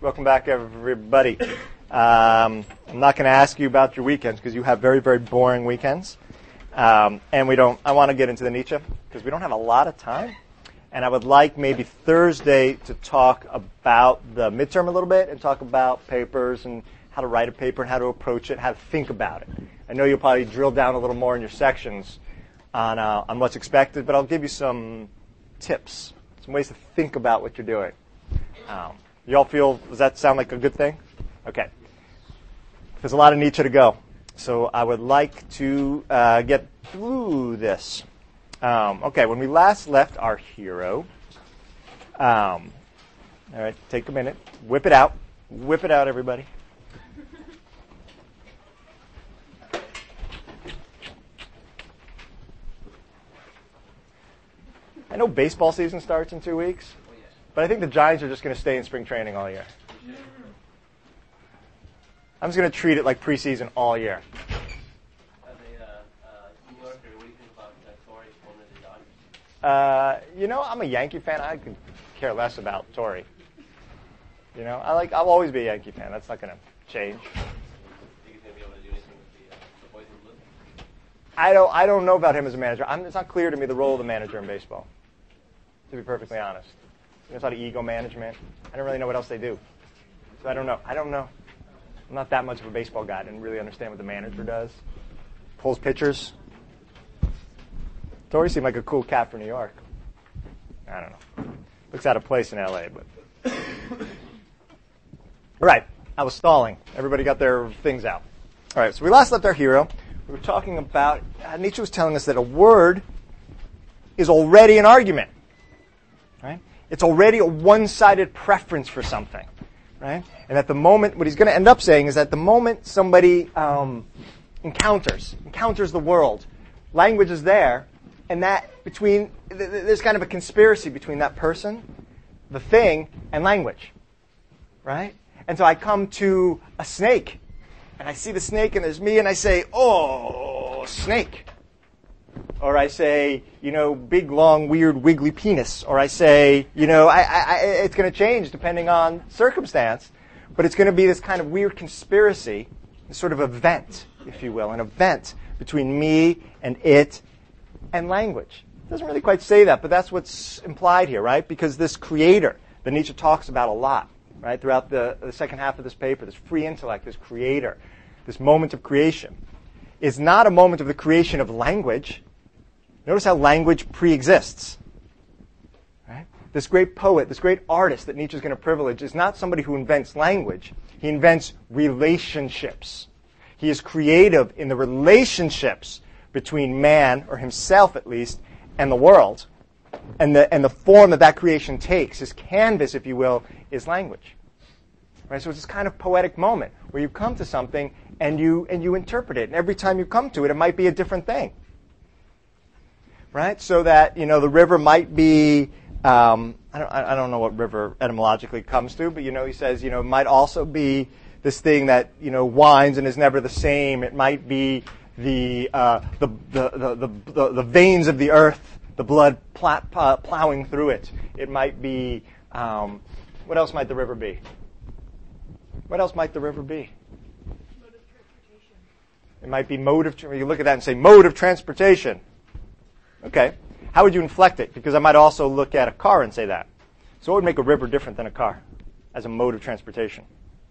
Welcome back, everybody. I'm not going to ask you about your weekends because you have very, very boring weekends. And I want to get into the Nietzsche because we don't have a lot of time. And I would like maybe Thursday to talk about the midterm a little bit and talk about papers and how to write a paper and how to approach it, how to think about it. I know you'll probably drill down a little more in your sections on what's expected, but I'll give you some tips, some ways to think about what you're doing. You all feel, does that sound like a good thing? Okay. There's a lot of Nietzsche to go. So I would like to get through this. Okay, when we last left our hero, all right, take a minute. Whip it out. Whip it out, everybody. I know baseball season starts in 2 weeks. But I think the Giants are just going to stay in spring training all year. I'm just going to treat it like preseason all year. As a New Yorker, what do you think about Torrey forming the Dodgers? I'm a Yankee fan. I could care less about Torrey. I'll always be a Yankee fan. That's not going to change. Do you think he's going to be able to do anything with the boys in blue? I don't know about him as a manager. It's not clear to me the role of the manager in baseball, to be perfectly honest. There's a lot of ego management. I don't really know what else they do. So I don't know. I'm not that much of a baseball guy. I didn't really understand what the manager does. Pulls pitchers. Torrey seemed like a cool cat for New York. I don't know. Looks out of place in L.A., but... All right. I was stalling. Everybody got their things out. All right. So we last left our hero. We were talking about... Nietzsche was telling us that a word is already an argument. Right? It's already a one-sided preference for something, right? And at the moment, what he's going to end up saying is that the moment somebody encounters the world, language is there, and that there's kind of a conspiracy between that person, the thing, and language, right? And so I come to a snake, and I see the snake, and there's me, and I say, "Oh, snake." Or I say, big, long, weird, wiggly penis. Or I say, it's going to change depending on circumstance. But it's going to be this kind of weird conspiracy, this sort of event, if you will, an event between me and it and language. It doesn't really quite say that, but that's what's implied here, right? Because this creator that Nietzsche talks about a lot, right, throughout the second half of this paper, this free intellect, this creator, this moment of creation, is not a moment of the creation of language. Notice how language pre-exists. Right? This great poet, this great artist that Nietzsche is going to privilege is not somebody who invents language. He invents relationships. He is creative in the relationships between man, or himself at least, and the world. And the form that creation takes, his canvas, if you will, is language. Right? So it's this kind of poetic moment where you come to something and you interpret it. And every time you come to it, it might be a different thing. Right? So that, the river might be, I don't know what river etymologically comes to, but, he says, it might also be this thing that, winds and is never the same. It might be the veins of the earth, the blood plowing through it. It might be, what else might the river be? What else might the river be? Mode of transportation. It might be you look at that and say, mode of transportation. Okay. How would you inflect it? Because I might also look at a car and say that. So what would make a river different than a car as a mode of transportation?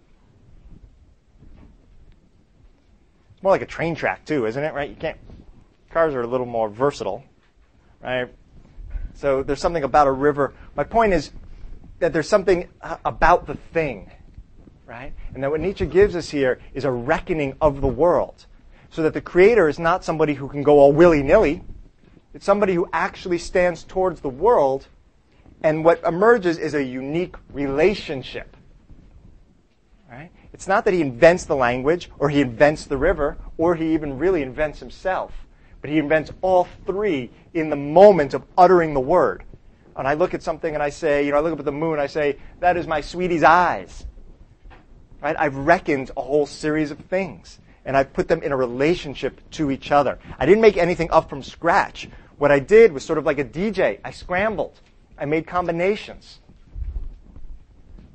It's more like a train track too, isn't it? Right? Cars are a little more versatile, right? So there's something about a river. My point is that there's something about the thing, right? And that what Nietzsche gives us here is a reckoning of the world. So that the creator is not somebody who can go all willy-nilly. It's somebody who actually stands towards the world, and what emerges is a unique relationship. Right? It's not that he invents the language, or he invents the river, or he even really invents himself, but he invents all three in the moment of uttering the word. And I look at something and I say, I look up at the moon and I say, that is my sweetie's eyes. Right? I've reckoned a whole series of things, and I've put them in a relationship to each other. I didn't make anything up from scratch. What I did was sort of like a DJ. I scrambled. I made combinations. Right?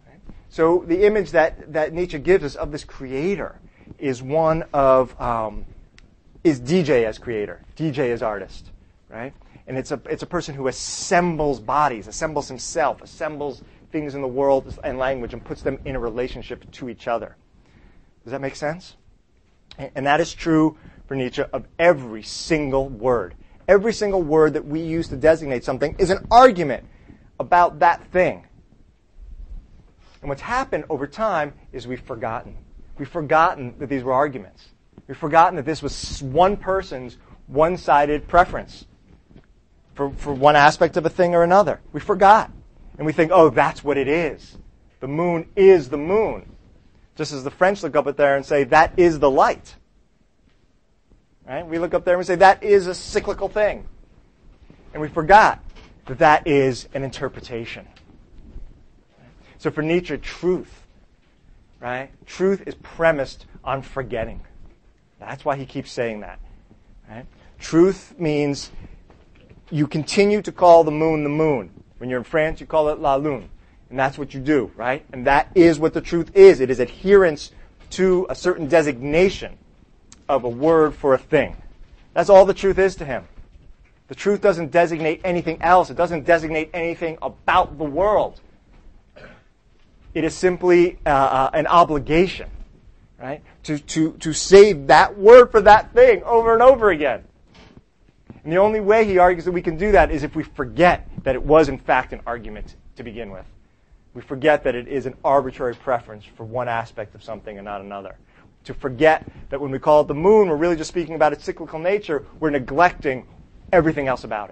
So the image that Nietzsche gives us of this creator is one of, is DJ as creator, DJ as artist, right? And it's a person who assembles bodies, assembles himself, assembles things in the world and language and puts them in a relationship to each other. Does that make sense? And that is true for Nietzsche of every single word. Every single word that we use to designate something is an argument about that thing. And what's happened over time is we've forgotten. We've forgotten that these were arguments. We've forgotten that this was one person's one-sided preference for one aspect of a thing or another. We forgot. And we think, oh, that's what it is. The moon is the moon. Just as the French look up at there and say, that is the light. Right? We look up there and we say, that is a cyclical thing. And we forgot that that is an interpretation. So for Nietzsche, truth, right? Truth is premised on forgetting. That's why he keeps saying that. Right? Truth means you continue to call the moon. When you're in France, you call it la lune. And that's what you do, right? And that is what the truth is. It is adherence to a certain designation of a word for a thing. That's all the truth is to him. The truth doesn't designate anything else. It doesn't designate anything about the world. It is simply an obligation, right? To say that word for that thing over and over again. And the only way he argues that we can do that is if we forget that it was in fact an argument to begin with. We forget that it is an arbitrary preference for one aspect of something and not another. To forget that when we call it the moon, we're really just speaking about its cyclical nature. We're neglecting everything else about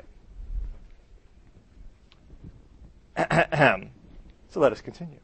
it. So let us continue.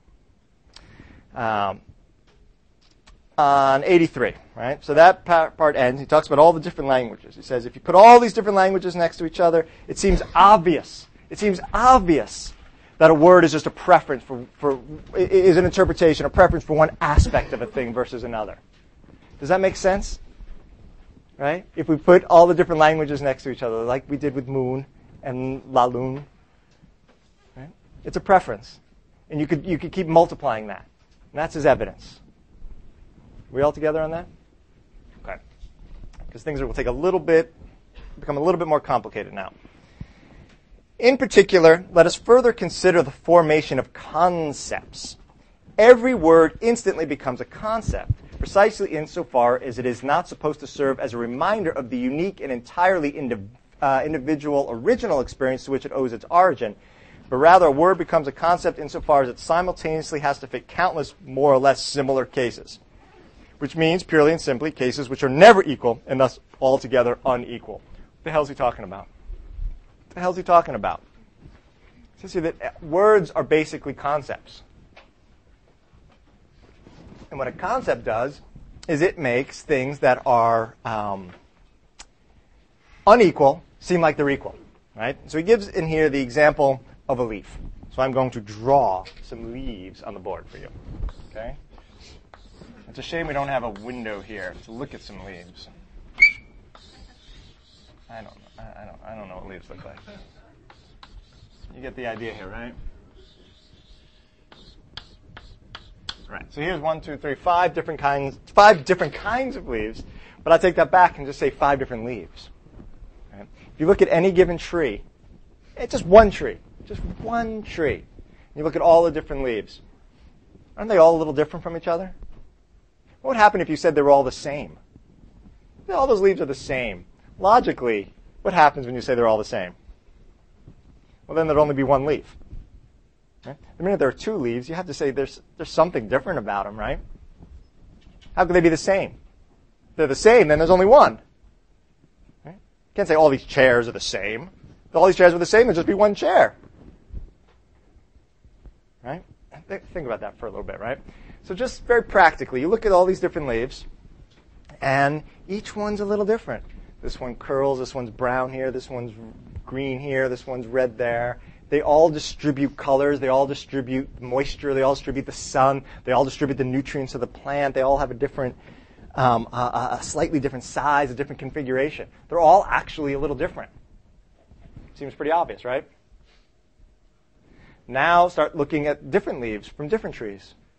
On 83, right? So that part ends. He talks about all the different languages. He says, if you put all these different languages next to each other, it seems obvious. It seems obvious that a word is just a preference is an interpretation, a preference for one aspect of a thing versus another. Does that make sense? Right? If we put all the different languages next to each other, like we did with moon and la lune, right? It's a preference. And you could keep multiplying that. And that's his evidence. We all together on that? Okay. Because things will become a little bit more complicated now. In particular, let us further consider the formation of concepts. Every word instantly becomes a concept, precisely insofar as it is not supposed to serve as a reminder of the unique and entirely individual original experience to which it owes its origin, but rather a word becomes a concept insofar as it simultaneously has to fit countless more or less similar cases, which means, purely and simply, cases which are never equal and thus altogether unequal. What the hell is he talking about? What the hell is he talking about? He says here that words are basically concepts. And what a concept does is it makes things that are unequal seem like they're equal. Right? So he gives in here the example of a leaf. So I'm going to draw some leaves on the board for you. Okay? It's a shame we don't have a window here to look at some leaves. I don't know what leaves look like. You get the idea here, right? Right. So here's 1, 2, 3, 5 different kinds of leaves. But I take that back and just say 5 different leaves. Right? If you look at any given tree, it's just one tree. Just one tree. You look at all the different leaves. Aren't they all a little different from each other? What would happen if you said they were all the same? All those leaves are the same. Logically, what happens when you say they're all the same? Well, then there'd only be one leaf. Right? The minute there are 2 leaves, you have to say there's something different about them, right? How could they be the same? If they're the same, then there's only one. Right? You can't say all these chairs are the same. If all these chairs were the same, there'd just be one chair. Right? Think about that for a little bit, right? So just very practically, you look at all these different leaves, and each one's a little different. This one curls, this one's brown here, this one's green here, this one's red there. They all distribute colors, they all distribute moisture, they all distribute the sun, they all distribute the nutrients of the plant, they all have a different, a slightly different size, a different configuration. They're all actually a little different. Seems pretty obvious, right? Now start looking at different leaves from different trees.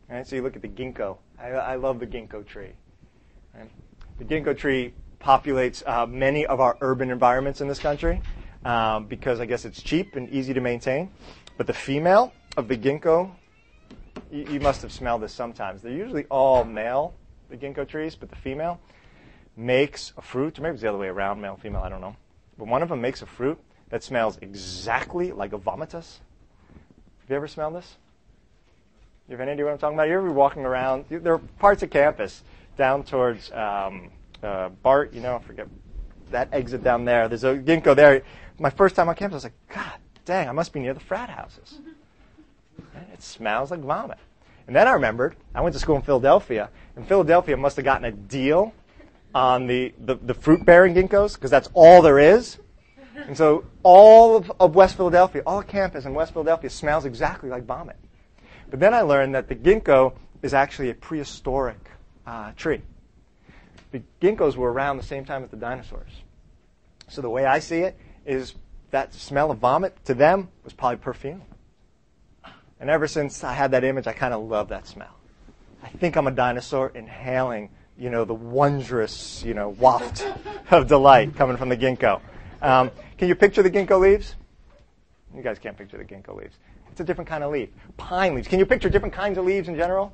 Right? So you look at the ginkgo. I love the ginkgo tree. Right? The ginkgo tree populates many of our urban environments in this country because I guess it's cheap and easy to maintain. But the female of the ginkgo, you must have smelled this sometimes. They're usually all male, the ginkgo trees, but the female makes a fruit, or maybe it's the other way around, male, female, I don't know. But one of them makes a fruit that smells exactly like a vomitus. Have you ever smelled this? You have any idea what I'm talking about? You're walking around. There are parts of campus down towards BART, I forget that exit down there. There's a ginkgo there. My first time on campus, I was like, God dang, I must be near the frat houses. It smells like vomit. And then I remembered, I went to school in Philadelphia, and Philadelphia must have gotten a deal on the fruit-bearing ginkgos, because that's all there is. And so all of West Philadelphia, all campus in West Philadelphia smells exactly like vomit. But then I learned that the ginkgo is actually a prehistoric tree. The ginkgos were around the same time as the dinosaurs. So the way I see it is that smell of vomit to them was probably perfume. And ever since I had that image, I kind of love that smell. I think I'm a dinosaur inhaling, the wondrous, waft of delight coming from the ginkgo. Can you picture the ginkgo leaves? You guys can't picture the ginkgo leaves. It's a different kind of leaf. Pine leaves. Can you picture different kinds of leaves in general?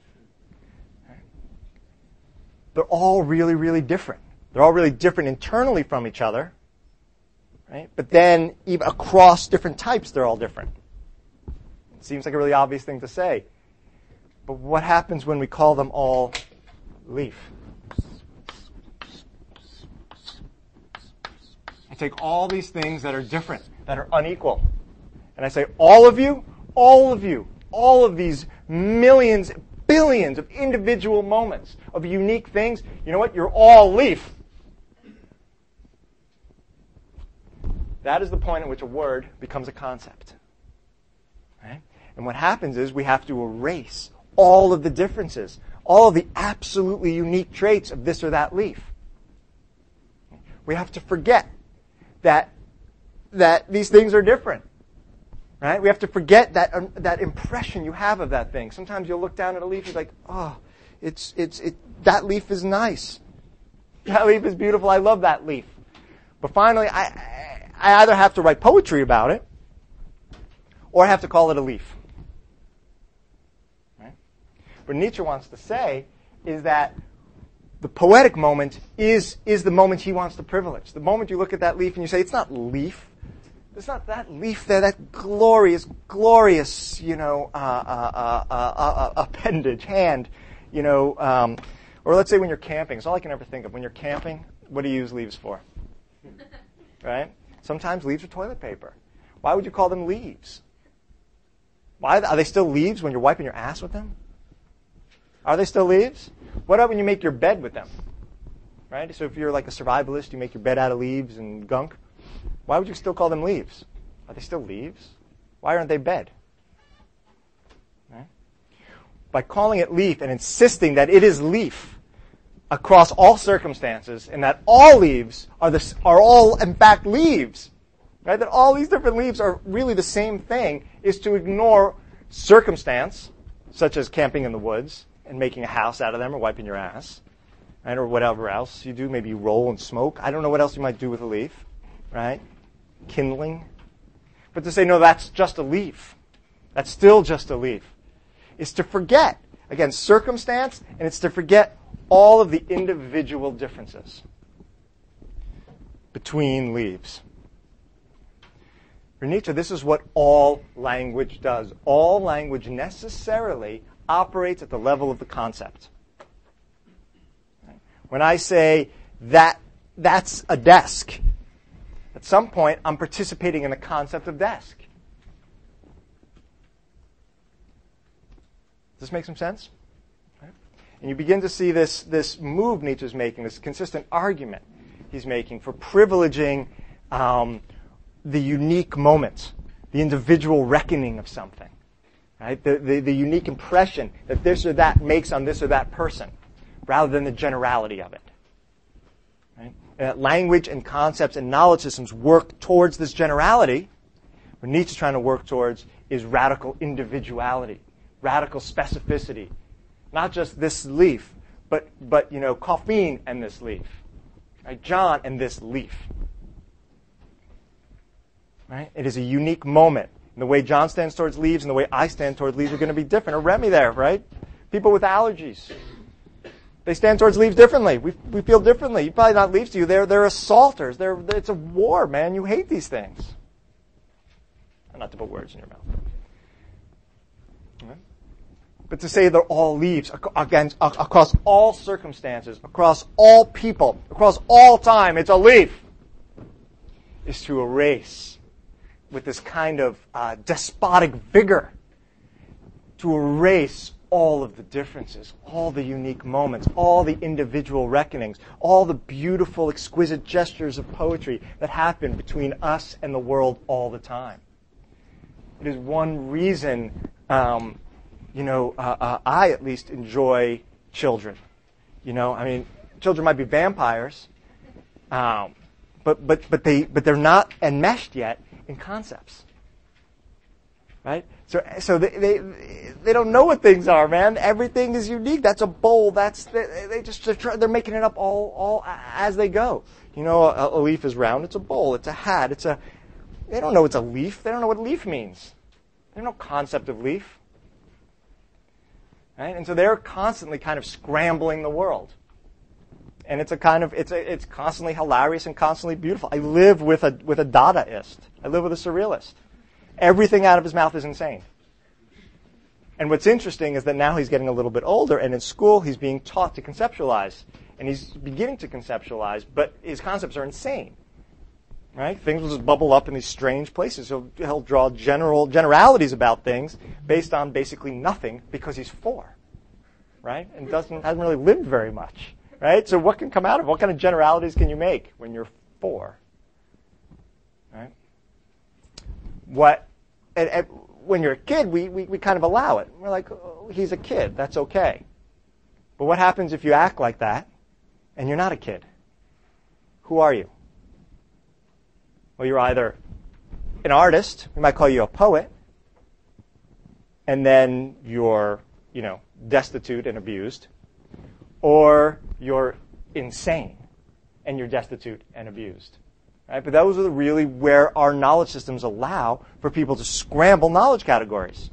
They're all really, really different. They're all really different internally from each other, right? But then even across different types, they're all different. It seems like a really obvious thing to say. But what happens when we call them all leaf? I take all these things that are different, that are unequal, and I say, all of you, all of these millions, billions of individual moments of unique things, you know what? You're all leaf. That is the point at which a word becomes a concept. Right? And what happens is we have to erase all of the differences, all of the absolutely unique traits of this or that leaf. We have to forget that these things are different. Right? We have to forget that impression you have of that thing. Sometimes you'll look down at a leaf and you're like, oh, that leaf is nice. That leaf is beautiful. I love that leaf. But finally, I either have to write poetry about it or I have to call it a leaf. Right? What Nietzsche wants to say is that the poetic moment is the moment he wants to privilege. The moment you look at that leaf and you say, it's not leaf. It's not that leaf there, that glorious, appendage, hand, or let's say when you're camping. It's all I can ever think of. When you're camping, what do you use leaves for? Right? Sometimes leaves are toilet paper. Why would you call them leaves? Why are they still leaves when you're wiping your ass with them? Are they still leaves? What about when you make your bed with them? Right? So if you're like a survivalist, you make your bed out of leaves and gunk. Why would you still call them leaves? Are they still leaves? Why aren't they bed? Right? By calling it leaf and insisting that it is leaf across all circumstances and that all leaves are all, in fact, leaves, right? That all these different leaves are really the same thing is to ignore circumstance, such as camping in the woods and making a house out of them or wiping your ass, right? Or whatever else you do. Maybe you roll and smoke. I don't know what else you might do with a leaf. Right? Kindling. But to say, no, that's just a leaf. That's still just a leaf. Is to forget, again, circumstance, and it's to forget all of the individual differences between leaves. For Nietzsche, this is what all language does. All language necessarily operates at the level of the concept. When I say that's a desk, at some point, I'm participating in the concept of desk. Does this make some sense? Right? And you begin to see this move Nietzsche's making, this consistent argument he's making for privileging the unique moment, the individual reckoning of something, right? The unique impression that this or that makes on this or that person, rather than the generality of it. Language and concepts and knowledge systems work towards this generality. What Nietzsche's trying to work towards is radical individuality, radical specificity. Not just this leaf, but Coffeen and this leaf. Right? John and this leaf. Right? It is a unique moment. And the way John stands towards leaves and the way I stand towards leaves are going to be different. Or Remy there, right? People with allergies. They stand towards leaves differently. We feel differently. Probably not leaves to you. They're assaulters. It's a war, man. You hate these things. Not to put words in your mouth. Right? But to say they're all leaves across all circumstances, across all people, across all time, it's a leaf, is to erase with this kind of despotic vigor, to erase all of the differences, all the unique moments, all the individual reckonings, all the beautiful, exquisite gestures of poetry that happen between us and the world all the time. It is one reason, I at least enjoy children. Children might be vampires, but they're not enmeshed yet in concepts. Right? So they don't know what things are, man. Everything is unique. That's a bowl. They're making it up all as they go. A leaf is round. It's a bowl. It's a hat. They don't know it's a leaf. They don't know what leaf means. They have no concept of leaf. Right? And so they're constantly kind of scrambling the world. And it's constantly hilarious and constantly beautiful. I live with a Dadaist. I live with a surrealist. Everything out of his mouth is insane. And what's interesting is that now he's getting a little bit older, and in school he's being taught to conceptualize. And he's beginning to conceptualize, but his concepts are insane. Right? Things will just bubble up in these strange places. He'll draw generalities about things based on basically nothing because he's 4. Right? And hasn't really lived very much. Right? So what can come out of it? What kind of generalities can you make when you're 4? Right? When you're a kid, we kind of allow it. We're like, oh, he's a kid. That's okay. But what happens if you act like that and you're not a kid? Who are you? Well, you're either an artist, we might call you a poet, and then you're, destitute and abused, or you're insane and you're destitute and abused. Right? But those are really where our knowledge systems allow for people to scramble knowledge categories.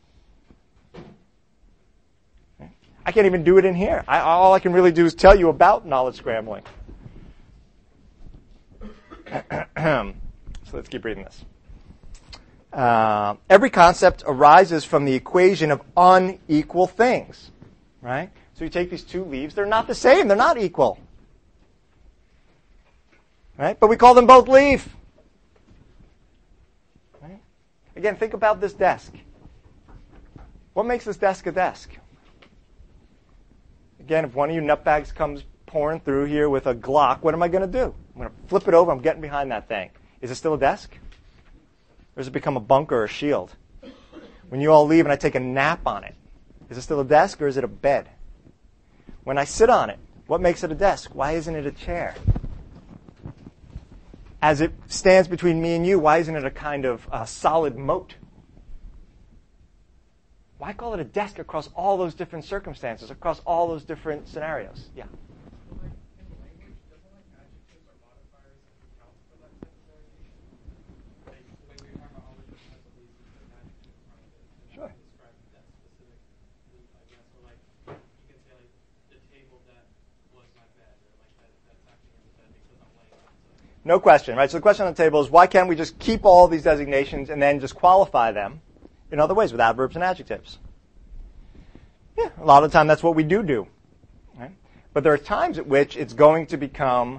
I can't even do it in here. All I can really do is tell you about knowledge scrambling. So let's keep reading this. Every concept arises from the equation of unequal things. Right? So you take these 2 leaves. They're not the same. They're not equal. Right? But we call them both leaf. Right? Again, think about this desk. What makes this desk a desk? Again, if one of you nutbags comes pouring through here with a Glock, what am I going to do? I'm going to flip it over. I'm getting behind that thing. Is it still a desk? Or has it become a bunker or a shield? When you all leave and I take a nap on it, is it still a desk or is it a bed? When I sit on it, what makes it a desk? Why isn't it a chair? As it stands between me and you, why isn't it a kind of solid moat? Why call it a desk across all those different circumstances, across all those different scenarios? Yeah. No question, right? So the question on the table is, why can't we just keep all these designations and then just qualify them in other ways with adverbs and adjectives? Yeah, a lot of the time that's what we do. Right? But there are times at which it's going to become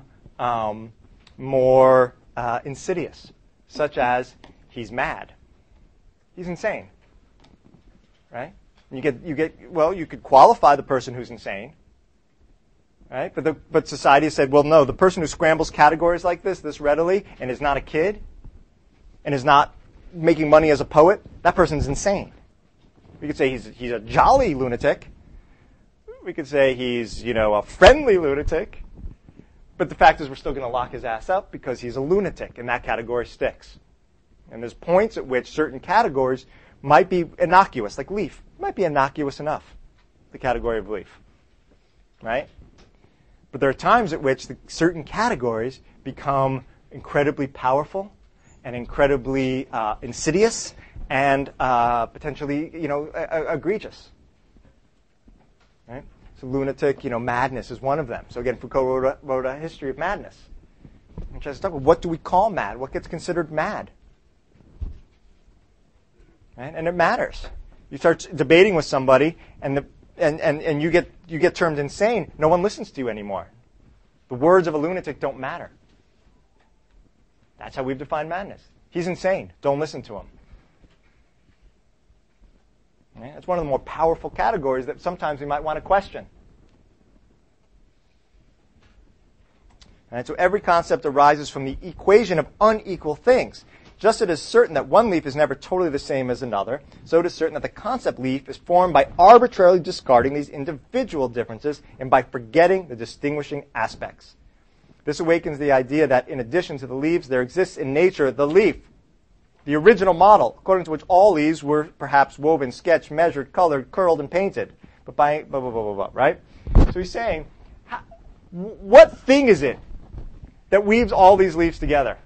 more insidious, such as he's mad, he's insane, right? You could qualify the person who's insane. Right? But society has said, well, no, the person who scrambles categories like this readily and is not a kid and is not making money as a poet, that person's insane. We could say he's a jolly lunatic. We could say he's, a friendly lunatic. But the fact is we're still going to lock his ass up because he's a lunatic, and that category sticks. And there's points at which certain categories might be innocuous, like leaf. It might be innocuous enough, the category of leaf, right? But there are times at which certain categories become incredibly powerful and incredibly insidious and potentially, egregious. Right? So lunatic, madness is one of them. So again, Foucault wrote a history of madness. And tries to talk about what do we call mad? What gets considered mad? Right? And it matters. You start debating with somebody, and you get termed insane. No one listens to you anymore. The words of a lunatic don't matter. That's how we've defined madness. He's insane. Don't listen to him. Right? That's one of the more powerful categories that sometimes we might want to question. Right? So every concept arises from the equation of unequal things. Just as it is certain that one leaf is never totally the same as another, so it is certain that the concept leaf is formed by arbitrarily discarding these individual differences and by forgetting the distinguishing aspects. This awakens the idea that in addition to the leaves, there exists in nature the leaf, the original model, according to which all leaves were perhaps woven, sketched, measured, colored, curled, and painted. But by blah, blah, blah, blah, blah, right? So he's saying, what thing is it that weaves all these leaves together?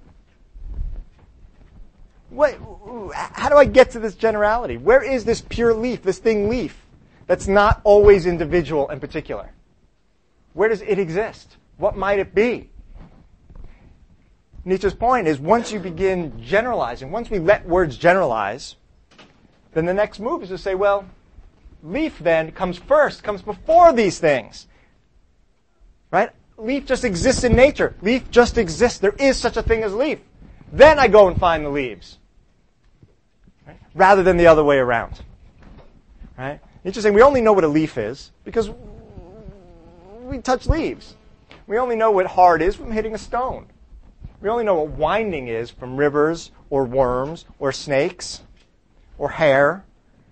How do I get to this generality? Where is this pure leaf, this thing leaf, that's not always individual and particular? Where does it exist? What might it be? Nietzsche's point is once you begin generalizing, once we let words generalize, then the next move is to say, well, leaf then comes first, comes before these things. Right? Leaf just exists in nature. Leaf just exists. There is such a thing as leaf. Then I go and find the leaves. Right? Rather than the other way around. Right? Nietzsche's saying we only know what a leaf is because we touch leaves. We only know what hard is from hitting a stone. We only know what winding is from rivers or worms or snakes or hair.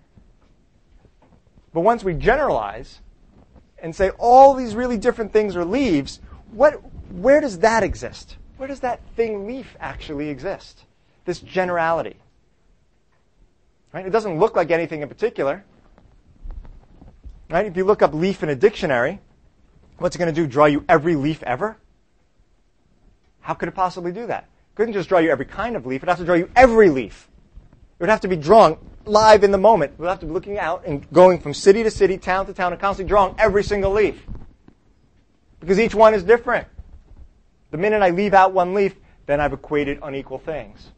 But once we generalize and say all these really different things are leaves, where does that exist? Where does that thing leaf actually exist? This generality. Right? It doesn't look like anything in particular. Right? If you look up leaf in a dictionary, what's it going to do? Draw you every leaf ever? How could it possibly do that? It couldn't just draw you every kind of leaf. It would have to draw you every leaf. It would have to be drawn live in the moment. It would have to be looking out and going from city to city, town to town, and constantly drawing every single leaf. Because each one is different. The minute I leave out one leaf, then I've equated unequal things.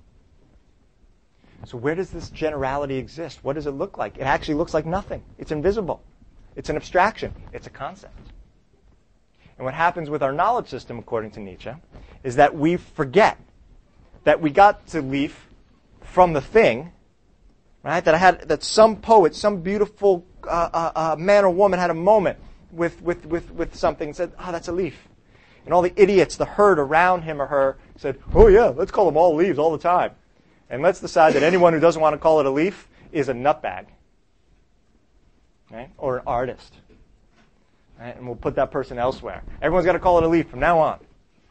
So where does this generality exist? What does it look like? It actually looks like nothing. It's invisible. It's an abstraction. It's a concept. And what happens with our knowledge system, according to Nietzsche, is that we forget that we got to leaf from the thing, right? That some poet, some beautiful man or woman had a moment with something and said, "Oh, that's a leaf." And all the idiots, the herd around him or her, said, "Oh yeah, let's call them all leaves all the time." And let's decide that anyone who doesn't want to call it a leaf is a nutbag, right? Or an artist. Right? And we'll put that person elsewhere. Everyone's got to call it a leaf from now on.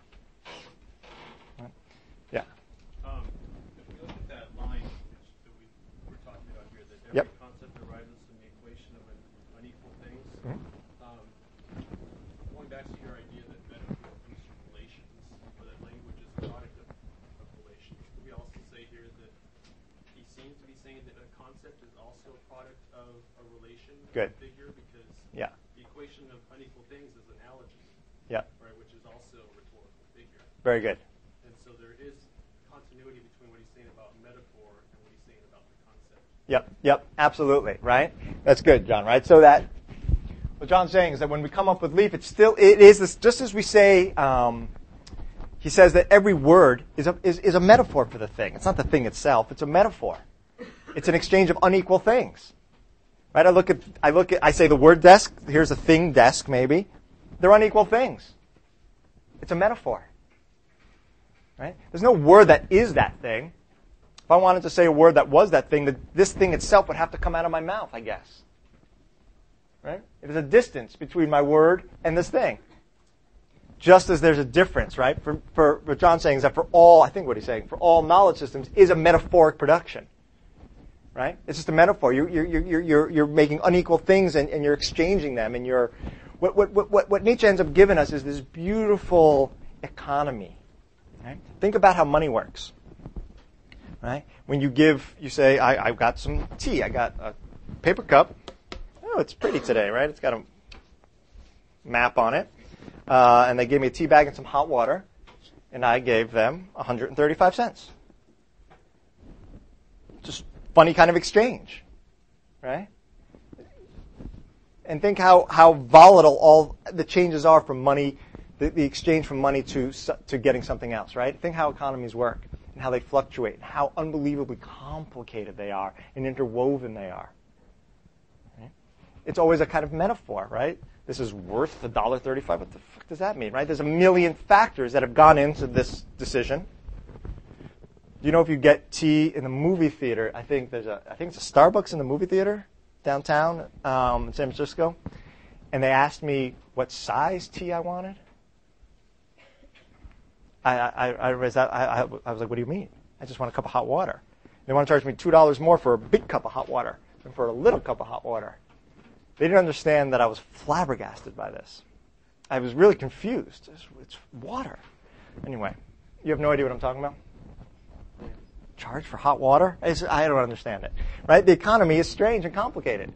Right? Yeah. If we look at that line that we were talking about here, that every Yep. concept arises from the equation of unequal things. Mm-hmm. Going back to your idea that metaphor comes from relations, or that language is a product of relations, could we also say here that he seems to be saying that a concept is also a product of a relation, Good. a figure, because Yeah. the equation of unequal things is analogy, Yeah. right, which is also a rhetorical figure. Very good. And so there is continuity between what he's saying about metaphor and what he's saying about the concept. Yep, absolutely, right? That's good, John, right? So that, what John's saying is that when we come up with leaf, it is this, just as we say, he says that every word is a metaphor for the thing. It's not the thing itself, it's a metaphor. It's an exchange of unequal things. Right? I say the word desk, here's a thing desk maybe. They're unequal things. It's a metaphor. Right? There's no word that is that thing. If I wanted to say a word that was that thing, this thing itself would have to come out of my mouth, I guess. Right? There's a distance between my word and this thing. Just as there's a difference, right? For what John's saying is that for all, I think what he's saying, for all knowledge systems is a metaphoric production. right? It's just a metaphor. You're making unequal things and you're exchanging them. And what Nietzsche ends up giving us is this beautiful economy. Right? Think about how money works. Right? When you say, I've got some tea. I got a paper cup. Oh, it's pretty today, right? It's got a map on it. And they gave me a tea bag and some hot water. And I gave them 135 cents. Just funny kind of exchange. Right? And think how volatile all the changes are from money, the exchange from money to getting something else, right? Think how economies work and how they fluctuate and how unbelievably complicated they are and interwoven they are. Right? It's always a kind of metaphor, right? This is worth $1.35. What the fuck does that mean, right? There's a million factors that have gone into this decision. You know, if you get tea in the movie theater, I think it's a Starbucks in the movie theater downtown in San Francisco, and they asked me what size tea I wanted. I was like, what do you mean? I just want a cup of hot water. They want to charge me $2 more for a big cup of hot water than for a little cup of hot water. They didn't understand that I was flabbergasted by this. I was really confused. It's water. Anyway, you have no idea what I'm talking about? Charge for hot water? I don't understand it. Right? The economy is strange and complicated.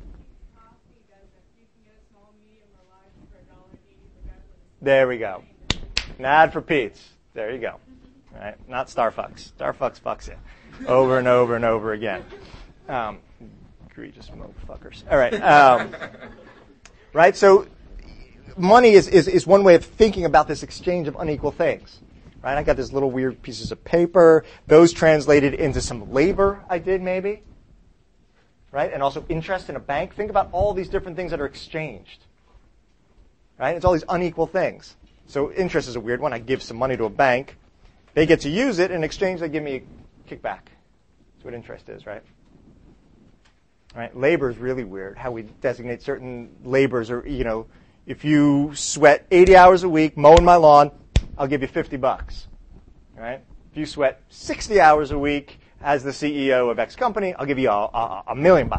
There we go. An ad for Pete's. There you go. Right? Not Starbucks. Starbucks fucks you. Over and over and over again. Egregious motherfuckers. All right. Right? So money is one way of thinking about this exchange of unequal things. Right? I got these little weird pieces of paper. Those translated into some labor I did maybe. Right? And also interest in a bank. Think about all these different things that are exchanged. Right? It's all these unequal things. So interest is a weird one. I give some money to a bank. They get to use it. In exchange, they give me a kickback. That's what interest is, right? Right? Labor is really weird. How we designate certain labors, or if you sweat 80 hours a week mowing my lawn, I'll give you $50. Right? If you sweat 60 hours a week as the CEO of X company, I'll give you $1 million.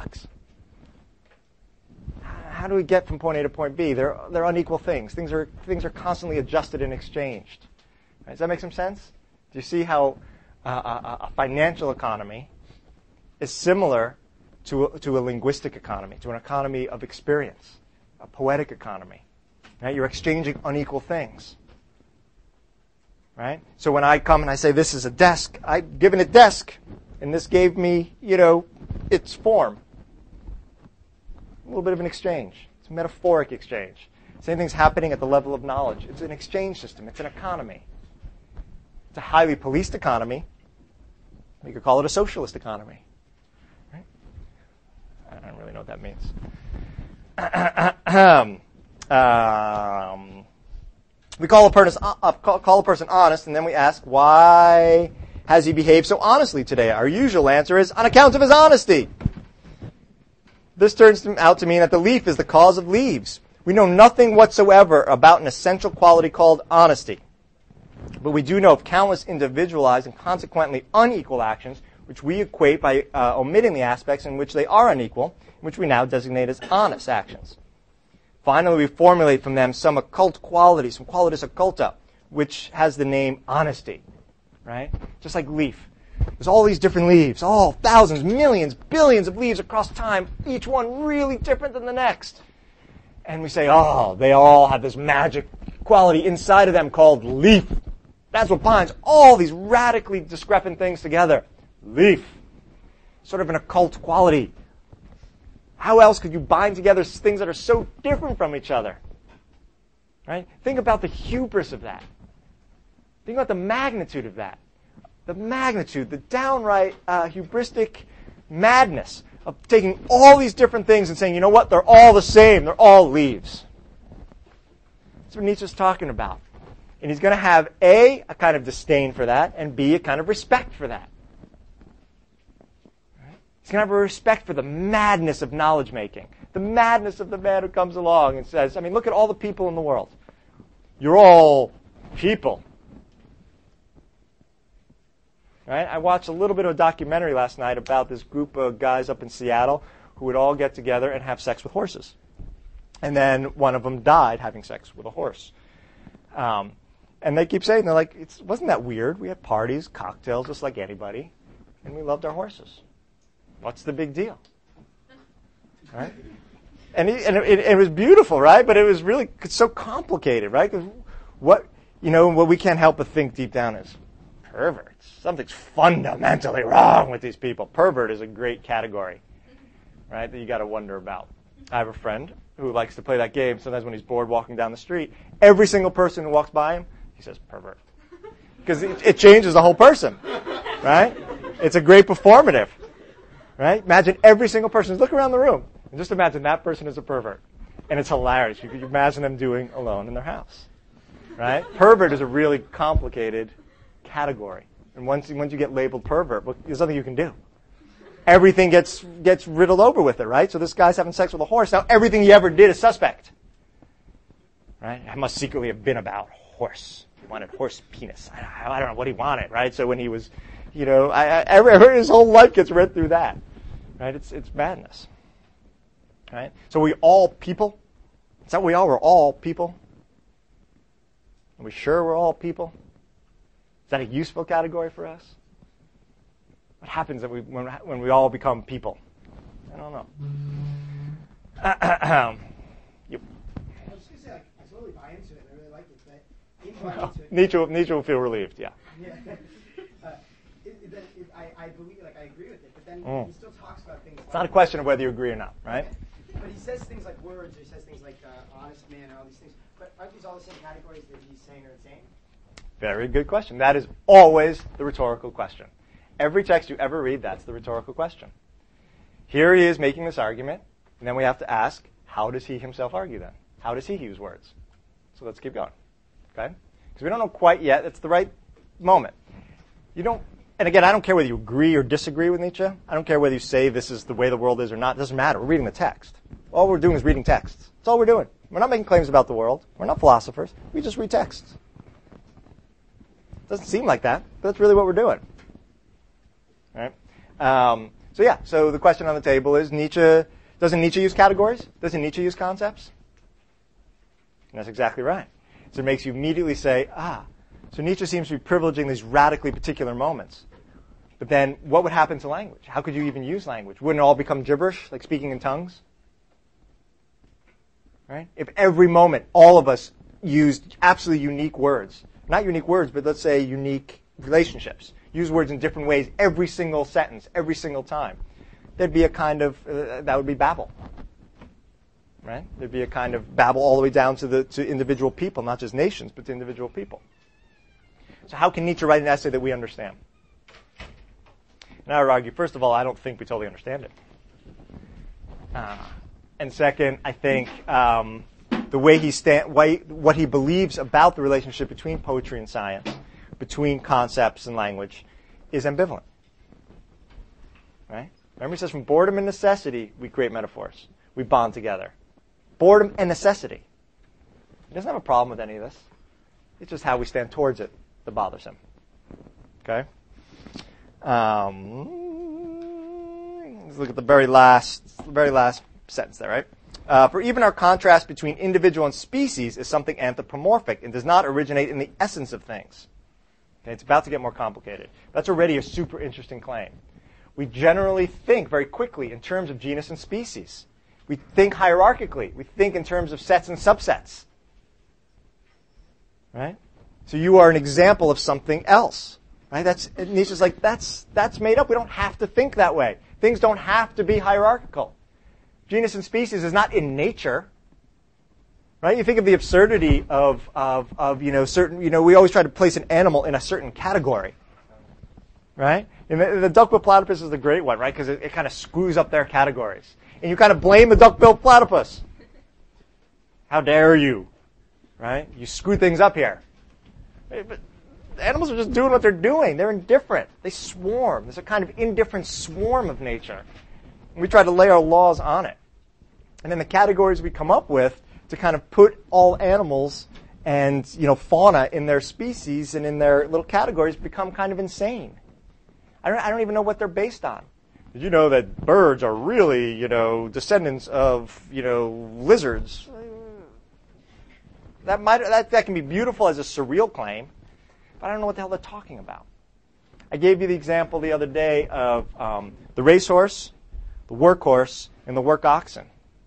How do we get from point A to point B? They're unequal things. Things are constantly adjusted and exchanged. Right? Does that make some sense? Do you see how a financial economy is similar to a linguistic economy, to an economy of experience, a poetic economy? Right? You're exchanging unequal things. Right? So when I come and I say this is a desk, I've given it desk, and this gave me, its form. A little bit of an exchange. It's a metaphoric exchange. Same thing's happening at the level of knowledge. It's an exchange system. It's an economy. It's a highly policed economy. We could call it a socialist economy. Right? I don't really know what that means. We call a person honest, and then we ask, why has he behaved so honestly today? Our usual answer is, on account of his honesty. This turns out to mean that the leaf is the cause of leaves. We know nothing whatsoever about an essential quality called honesty. But we do know of countless individualized and consequently unequal actions, which we equate by omitting the aspects in which they are unequal, which we now designate as honest actions. Finally, we formulate from them some occult qualities, some qualitas occulta, which has the name honesty. Right? Just like leaf. There's all these different leaves, all thousands, millions, billions of leaves across time, each one really different than the next. And we say, they all have this magic quality inside of them called leaf. That's what binds all these radically discrepant things together. Leaf. Sort of an occult quality. How else could you bind together things that are so different from each other? Right? Think about the hubris of that. Think about the magnitude of that. The magnitude, the downright hubristic madness of taking all these different things and saying, you know what, they're all the same, they're all leaves. That's what Nietzsche's talking about. And he's going to have A, a kind of disdain for that, and B, a kind of respect for that. Right? He's going to have a respect for the madness of knowledge making, the madness of the man who comes along and says, look at all the people in the world. You're all people. Right? I watched a little bit of a documentary last night about this group of guys up in Seattle who would all get together and have sex with horses. And then one of them died having sex with a horse. And they keep saying, they're like, wasn't that weird? We had parties, cocktails, just like anybody, and we loved our horses. What's the big deal? Right? And it was beautiful, right? But it was really so complicated, right? 'Cause what we can't help but think deep down is perverts. Something's fundamentally wrong with these people. Pervert is a great category, right, that you got to wonder about. I have a friend who likes to play that game. Sometimes when he's bored walking down the street, every single person who walks by him, he says pervert. Because it changes the whole person, right? It's a great performative, right? Imagine every single person. Look around the room and just imagine that person is a pervert. And it's hilarious. You can imagine them doing alone in their house, right? Pervert is a really complicated category. And once you get labeled pervert, there's nothing you can do. Everything gets riddled over with it, right? So this guy's having sex with a horse. Now everything he ever did is suspect, right? It must secretly have been about horse. He wanted horse penis. I don't know what he wanted, right? So when he was, his whole life gets read through that, right? It's madness, right? So we all people? Is that what we are? We're all people? Are we sure we're all people? Is that a useful category for us? What happens when we all become people? I don't know. I was just going to say, I totally buy into it. I really like it. But Nietzsche will feel relieved, yeah. I believe, I agree with it. But then he still talks about things. It's not a question of whether you agree or not, right? But he says things like words, or he says things like honest man, and all these things. But aren't these all the same categories that he's saying are insane? Very good question. That is always the rhetorical question. Every text you ever read, that's the rhetorical question. Here he is making this argument, and then we have to ask, how does he himself argue then? How does he use words? So let's keep going, okay? Because we don't know quite yet. It's the right moment. And again, I don't care whether you agree or disagree with Nietzsche. I don't care whether you say this is the way the world is or not. It doesn't matter. We're reading the text. All we're doing is reading texts. That's all we're doing. We're not making claims about the world. We're not philosophers. We just read texts. It doesn't seem like that, but that's really what we're doing. Right? So the question on the table is, doesn't Nietzsche use categories? Doesn't Nietzsche use concepts? And that's exactly right. So it makes you immediately say, so Nietzsche seems to be privileging these radically particular moments. But then what would happen to language? How could you even use language? Wouldn't it all become gibberish, like speaking in tongues? Right? If every moment all of us used absolutely unique words, not unique words, but let's say unique relationships, use words in different ways every single sentence, every single time, there'd be a kind of, that would be Babel. Right? There'd be a kind of Babel all the way down to individual people, not just nations, but to individual people. So how can Nietzsche write an essay that we understand? And I would argue, first of all, I don't think we totally understand it. And second, I think the way what he believes about the relationship between poetry and science, between concepts and language, is ambivalent. Right? Remember, he says, from boredom and necessity, we create metaphors. We bond together. Boredom and necessity. He doesn't have a problem with any of this. It's just how we stand towards it that bothers him. Okay? Let's look at the very last sentence there, right? For even our contrast between individual and species is something anthropomorphic and does not originate in the essence of things. Okay, it's about to get more complicated. That's already a super interesting claim. We generally think very quickly in terms of genus and species. We think hierarchically. We think in terms of sets and subsets. Right? So you are an example of something else. Right? Nietzsche's like, that's made up. We don't have to think that way. Things don't have to be hierarchical. Genus and species is not in nature. Right? You think of the absurdity of certain, we always try to place an animal in a certain category. Right? And the duck-billed platypus is the great one, right? Because it kind of screws up their categories. And you kind of blame the duck-billed platypus. How dare you? Right? You screw things up here. But the animals are just doing what they're doing. They're indifferent. They swarm. There's a kind of indifferent swarm of nature. And we try to lay our laws on it. And then the categories we come up with to kind of put all animals and fauna in their species and in their little categories become kind of insane. I don't even know what they're based on. Did you know that birds are really, descendants of, lizards? That can be beautiful as a surreal claim, but I don't know what the hell they're talking about. I gave you the example the other day of the racehorse, the workhorse, and the work oxen.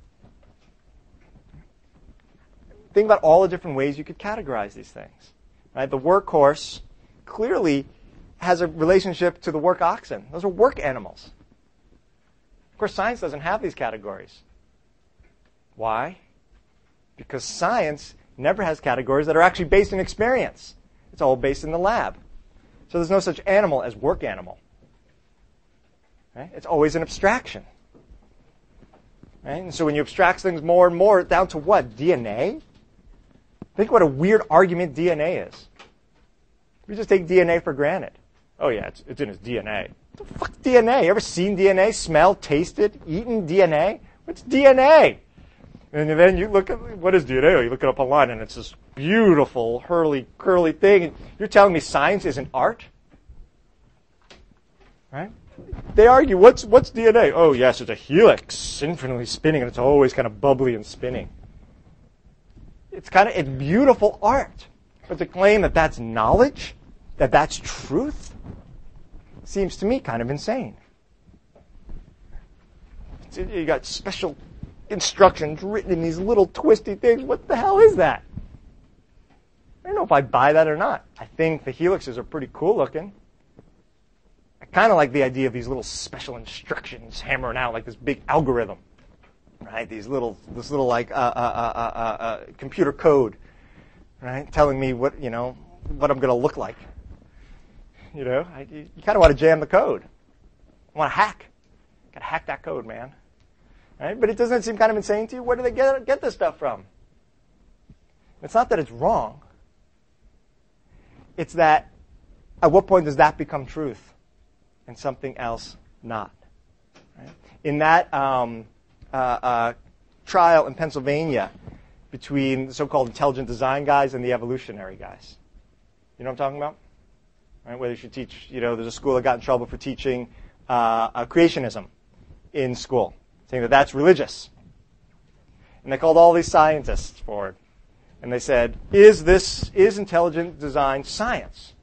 Think about all the different ways you could categorize these things. Right? The workhorse clearly has a relationship to the work oxen. Those are work animals. Of course, science doesn't have these categories. Why? Because science never has categories that are actually based in experience. It's all based in the lab. So there's no such animal as work animal. Right? It's always an abstraction. Right? And so when you abstract things more and more down to what? DNA? Think what a weird argument DNA is. We just take DNA for granted. Oh yeah, it's in his DNA. What the fuck DNA? You ever seen DNA? Smelled, tasted, eaten DNA? What's DNA? And then you look at, what is DNA? You look it up online and it's this beautiful, curly thing. And you're telling me science isn't art? Right? They argue, what's DNA? Oh yes, it's a helix, infinitely spinning, and it's always kind of bubbly and spinning. It's beautiful art. But to claim that that's knowledge, that that's truth, seems to me kind of insane. You got special instructions written in these little twisty things. What the hell is that? I don't know if I buy that or not. I think the helixes are pretty cool looking. I kind of like the idea of these little special instructions hammering out like this big algorithm, right? This little like computer code, right? Telling me what I'm going to look like. You kind of want to jam the code. I want to hack. Got to hack that code, man. Right? But it doesn't seem kind of insane to you. Where do they get this stuff from? It's not that it's wrong. It's that at what point does that become truth and something else not? Right? In that trial in Pennsylvania between the so-called intelligent design guys and the evolutionary guys. You know what I'm talking about? Right? Whether you should teach, there's a school that got in trouble for teaching creationism in school, saying that that's religious. And they called all these scientists forward. And they said, is intelligent design science?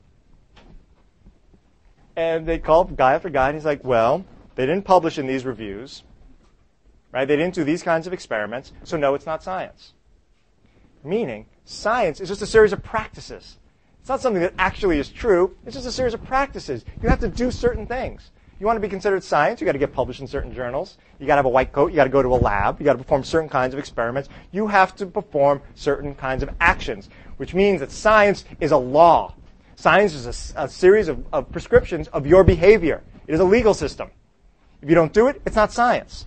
And they called guy after guy, and he's like, well, they didn't publish in these reviews. Right? They didn't do these kinds of experiments, so no, it's not science. Meaning, science is just a series of practices. It's not something that actually is true. It's just a series of practices. You have to do certain things. You want to be considered science, you got to get published in certain journals. You got to have a white coat. You got to go to a lab. You got to perform certain kinds of experiments. You have to perform certain kinds of actions, which means that science is a law. Science is a series of prescriptions of your behavior. It is a legal system. If you don't do it, it's not science.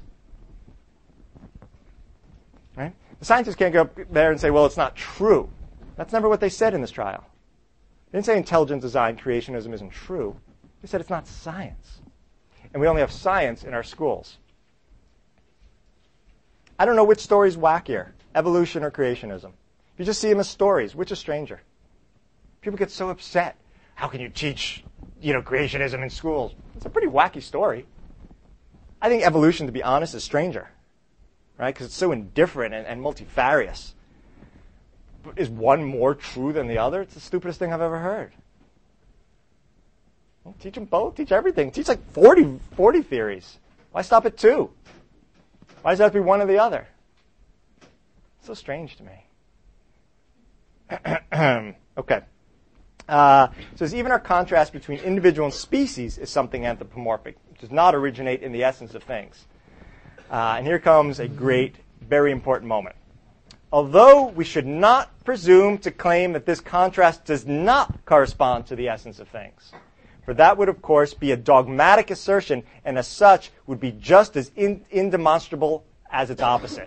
Right? The scientists can't go up there and say, well, it's not true. That's never what they said in this trial. They didn't say intelligent design creationism isn't true. They said it's not science. And we only have science in our schools. I don't know which story is wackier, evolution or creationism. You just see them as stories. Which is stranger? People get so upset. How can you teach, creationism in schools? It's a pretty wacky story. I think evolution, to be honest, is stranger, right? Because it's so indifferent and multifarious. But is one more true than the other? It's the stupidest thing I've ever heard. Well, teach them both. Teach everything. Teach like 40 theories. Why stop at 2? Why does it have to be one or the other? It's so strange to me. Okay. So even our contrast between individual and species is something anthropomorphic. It does not originate in the essence of things. And here comes a great, very important moment. Although we should not presume to claim that this contrast does not correspond to the essence of things. For that would, of course, be a dogmatic assertion, and as such would be just as indemonstrable as its opposite.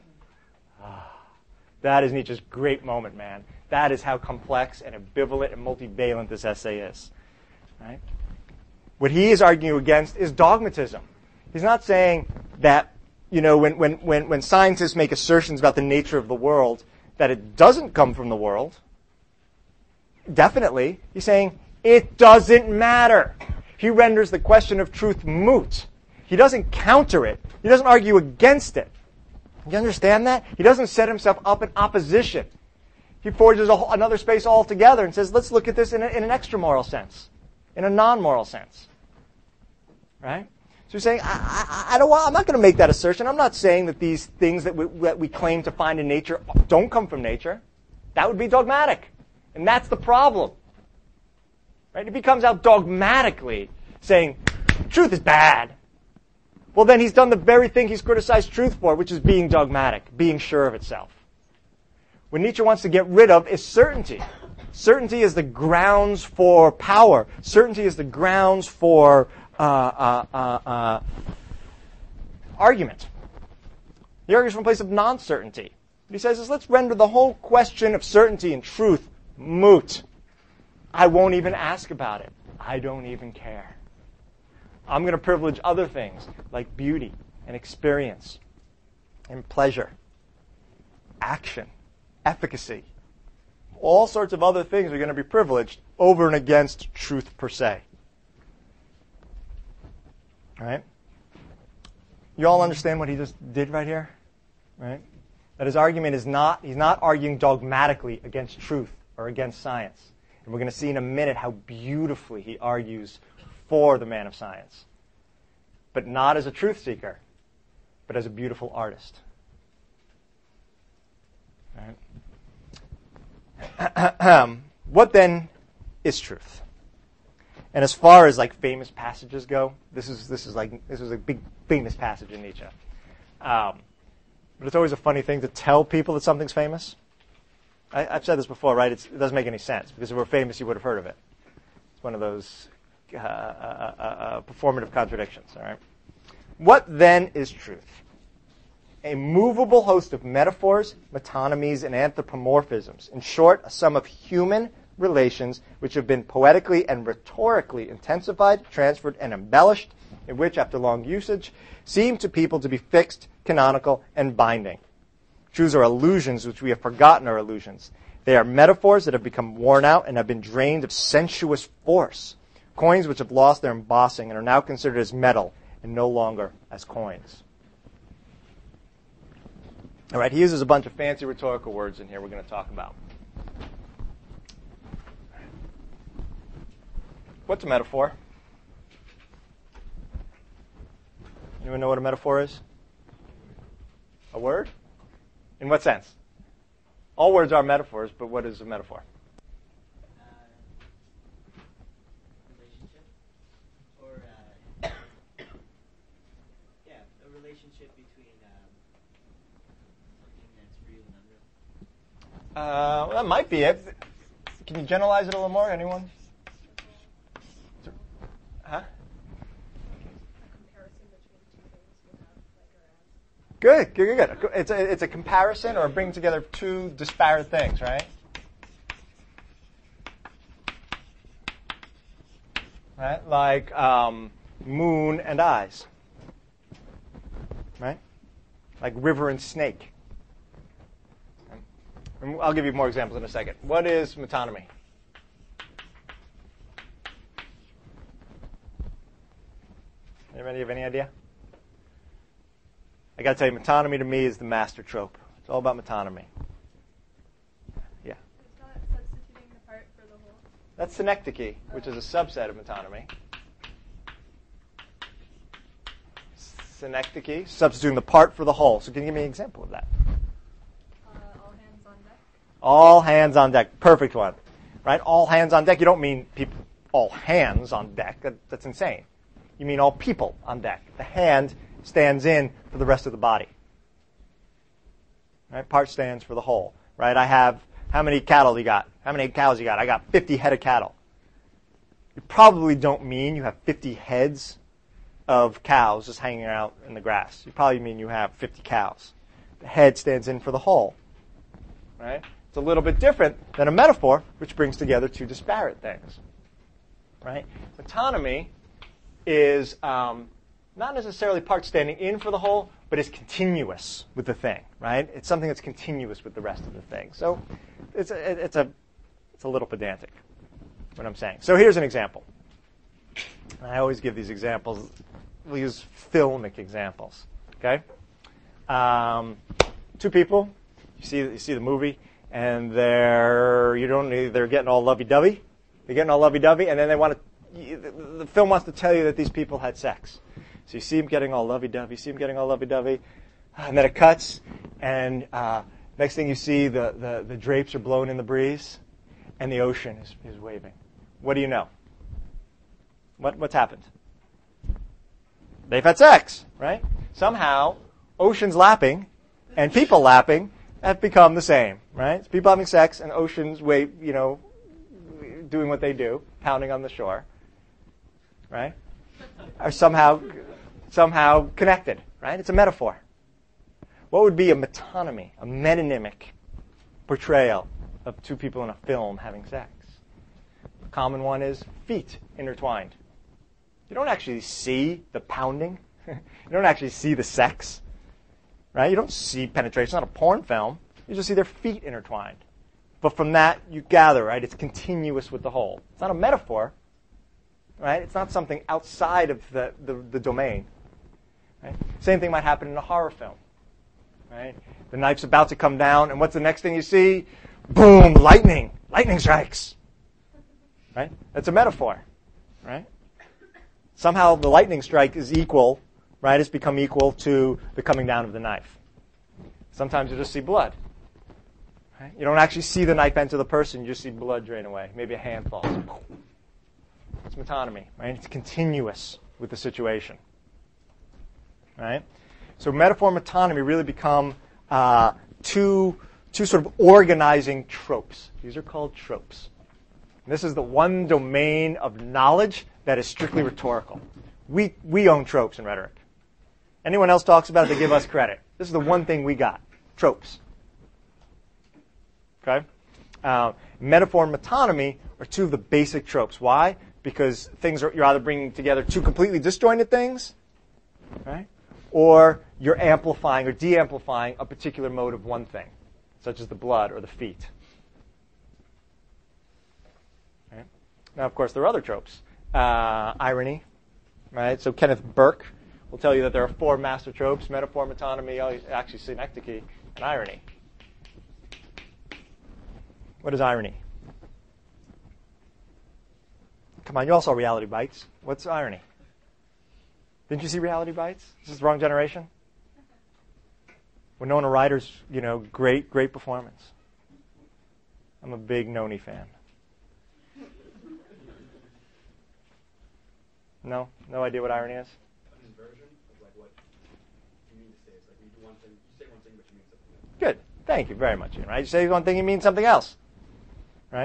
That is Nietzsche's great moment, man. That is how complex and ambivalent and multivalent this essay is. Right? What he is arguing against is dogmatism. He's not saying that, when scientists make assertions about the nature of the world, that it doesn't come from the world. Definitely. He's saying, it doesn't matter. He renders the question of truth moot. He doesn't counter it. He doesn't argue against it. You understand that? He doesn't set himself up in opposition. He forges another space altogether and says, let's look at this in an extra-moral sense, in a non-moral sense. Right? So he's saying, I'm not going to make that assertion. I'm not saying that these things that we claim to find in nature don't come from nature. That would be dogmatic. And that's the problem. Right? If he comes out dogmatically saying, truth is bad, well, then he's done the very thing he's criticized truth for, which is being dogmatic, being sure of itself. What Nietzsche wants to get rid of is certainty. Certainty is the grounds for power. Certainty is the grounds for argument. He argues from a place of non-certainty. What he says is, let's render the whole question of certainty and truth moot. I won't even ask about it. I don't even care. I'm going to privilege other things like beauty and experience and pleasure, action, efficacy. All sorts of other things are going to be privileged over and against truth per se. All right? You all understand what he just did right here? Right? That his argument is he's not arguing dogmatically against truth or against science. And we're going to see in a minute how beautifully he argues for the man of science. But not as a truth seeker, but as a beautiful artist. Right? What then is truth? And as far as like famous passages go, this was a big famous passage in Nietzsche. But it's always a funny thing to tell people that something's famous. I've said this before, right? It doesn't make any sense, because if it were famous, you would have heard of it. It's one of those performative contradictions. All right. What then is truth? A movable host of metaphors, metonymies, and anthropomorphisms. In short, a sum of human relations which have been poetically and rhetorically intensified, transferred, and embellished, in which, after long usage, seem to people to be fixed, canonical, and binding. Truths are illusions which we have forgotten are illusions. They are metaphors that have become worn out and have been drained of sensuous force. Coins which have lost their embossing and are now considered as metal and no longer as coins. All right, he uses a bunch of fancy rhetorical words in here we're going to talk about. What's a metaphor? Anyone know what a metaphor is? A word? In what sense? All words are metaphors, but what is a metaphor? Relationship. Or, a relationship between something that's real and unreal. Well, that might be it. Can you generalize it a little more? Anyone? Huh? Good. It's a comparison or bringing together two disparate things, right? Right? Like moon and eyes. Right? Like river and snake. And I'll give you more examples in a second. What is metonymy? Anybody have any idea? I got to tell you, metonymy to me is the master trope. It's all about metonymy. Yeah. It's not substituting the part for the whole. That's synecdoche, which is a subset of metonymy. Synecdoche, substituting the part for the whole. So can you give me an example of that? All hands on deck. All hands on deck. Perfect one. Right? All hands on deck. You don't mean people, all hands on deck. That's insane. You mean all people on deck. The hand stands in for the rest of the body. Right? Part stands for the whole. Right? I have, how many cattle you got? How many cows you got? I got 50 head of cattle. You probably don't mean you have 50 heads of cows just hanging out in the grass. You probably mean you have 50 cows. The head stands in for the whole. Right? It's a little bit different than a metaphor, which brings together two disparate things. Right? Metonymy is not necessarily part standing in for the whole, but is continuous with the thing, right? It's something that's continuous with the rest of the thing. So it's a little pedantic, what I'm saying. So here's an example. And I always give these examples. We'll use filmic examples. Okay? Two people. You see the movie, and they're getting all lovey-dovey. They're getting all lovey-dovey, and then the film wants to tell you that these people had sex. So you see them getting all lovey-dovey, and then it cuts, and next thing you see, the drapes are blowing in the breeze, and the ocean is waving. What do you know? What's happened? They've had sex, right? Somehow, oceans lapping and people lapping have become the same, right? It's people having sex and oceans doing what they do, pounding on the shore, right? Are somehow connected, right? It's a metaphor. What would be a metonymy, a metonymic portrayal of two people in a film having sex? A common one is feet intertwined. You don't actually see the pounding. You don't actually see the sex, right? You don't see penetration. It's not a porn film. You just see their feet intertwined. But from that, you gather, right? It's continuous with the whole. It's not a metaphor, right? It's not something outside of the domain. Right? Same thing might happen in a horror film, right? The knife's about to come down, and what's the next thing you see? Boom! Lightning! Lightning strikes! Right? That's a metaphor, right? Somehow the lightning strike is equal, right? It's become equal to the coming down of the knife. Sometimes you just see blood. Right? You don't actually see the knife enter the person. You just see blood drain away. Maybe a hand falls. It's metonymy, right? It's continuous with the situation. Right? So metaphor and metonymy really become two sort of organizing tropes. These are called tropes. And this is the one domain of knowledge that is strictly rhetorical. We own tropes in rhetoric. Anyone else talks about it, they give us credit. This is the one thing we got. Tropes. Okay? Metaphor and metonymy are two of the basic tropes. Why? Because you're either bringing together two completely disjointed things, right? Or you're amplifying or de-amplifying a particular mode of one thing, such as the blood or the feet. Right? Now, of course, there are other tropes. Irony, right? So Kenneth Burke will tell you that there are four master tropes: metaphor, metonymy, actually synecdoche, and irony. What is irony? Come on, you all saw Reality Bites. What's irony? Didn't you see Reality Bites? Is this the wrong generation? Winona Ryder's, great performance. I'm a big Noni fan. No idea what irony is? An inversion of what you mean to say. It's like you do one thing, you say one thing, but you mean something else. Good. Thank you very much, Ian. Right? You say one thing, you mean something else. Right?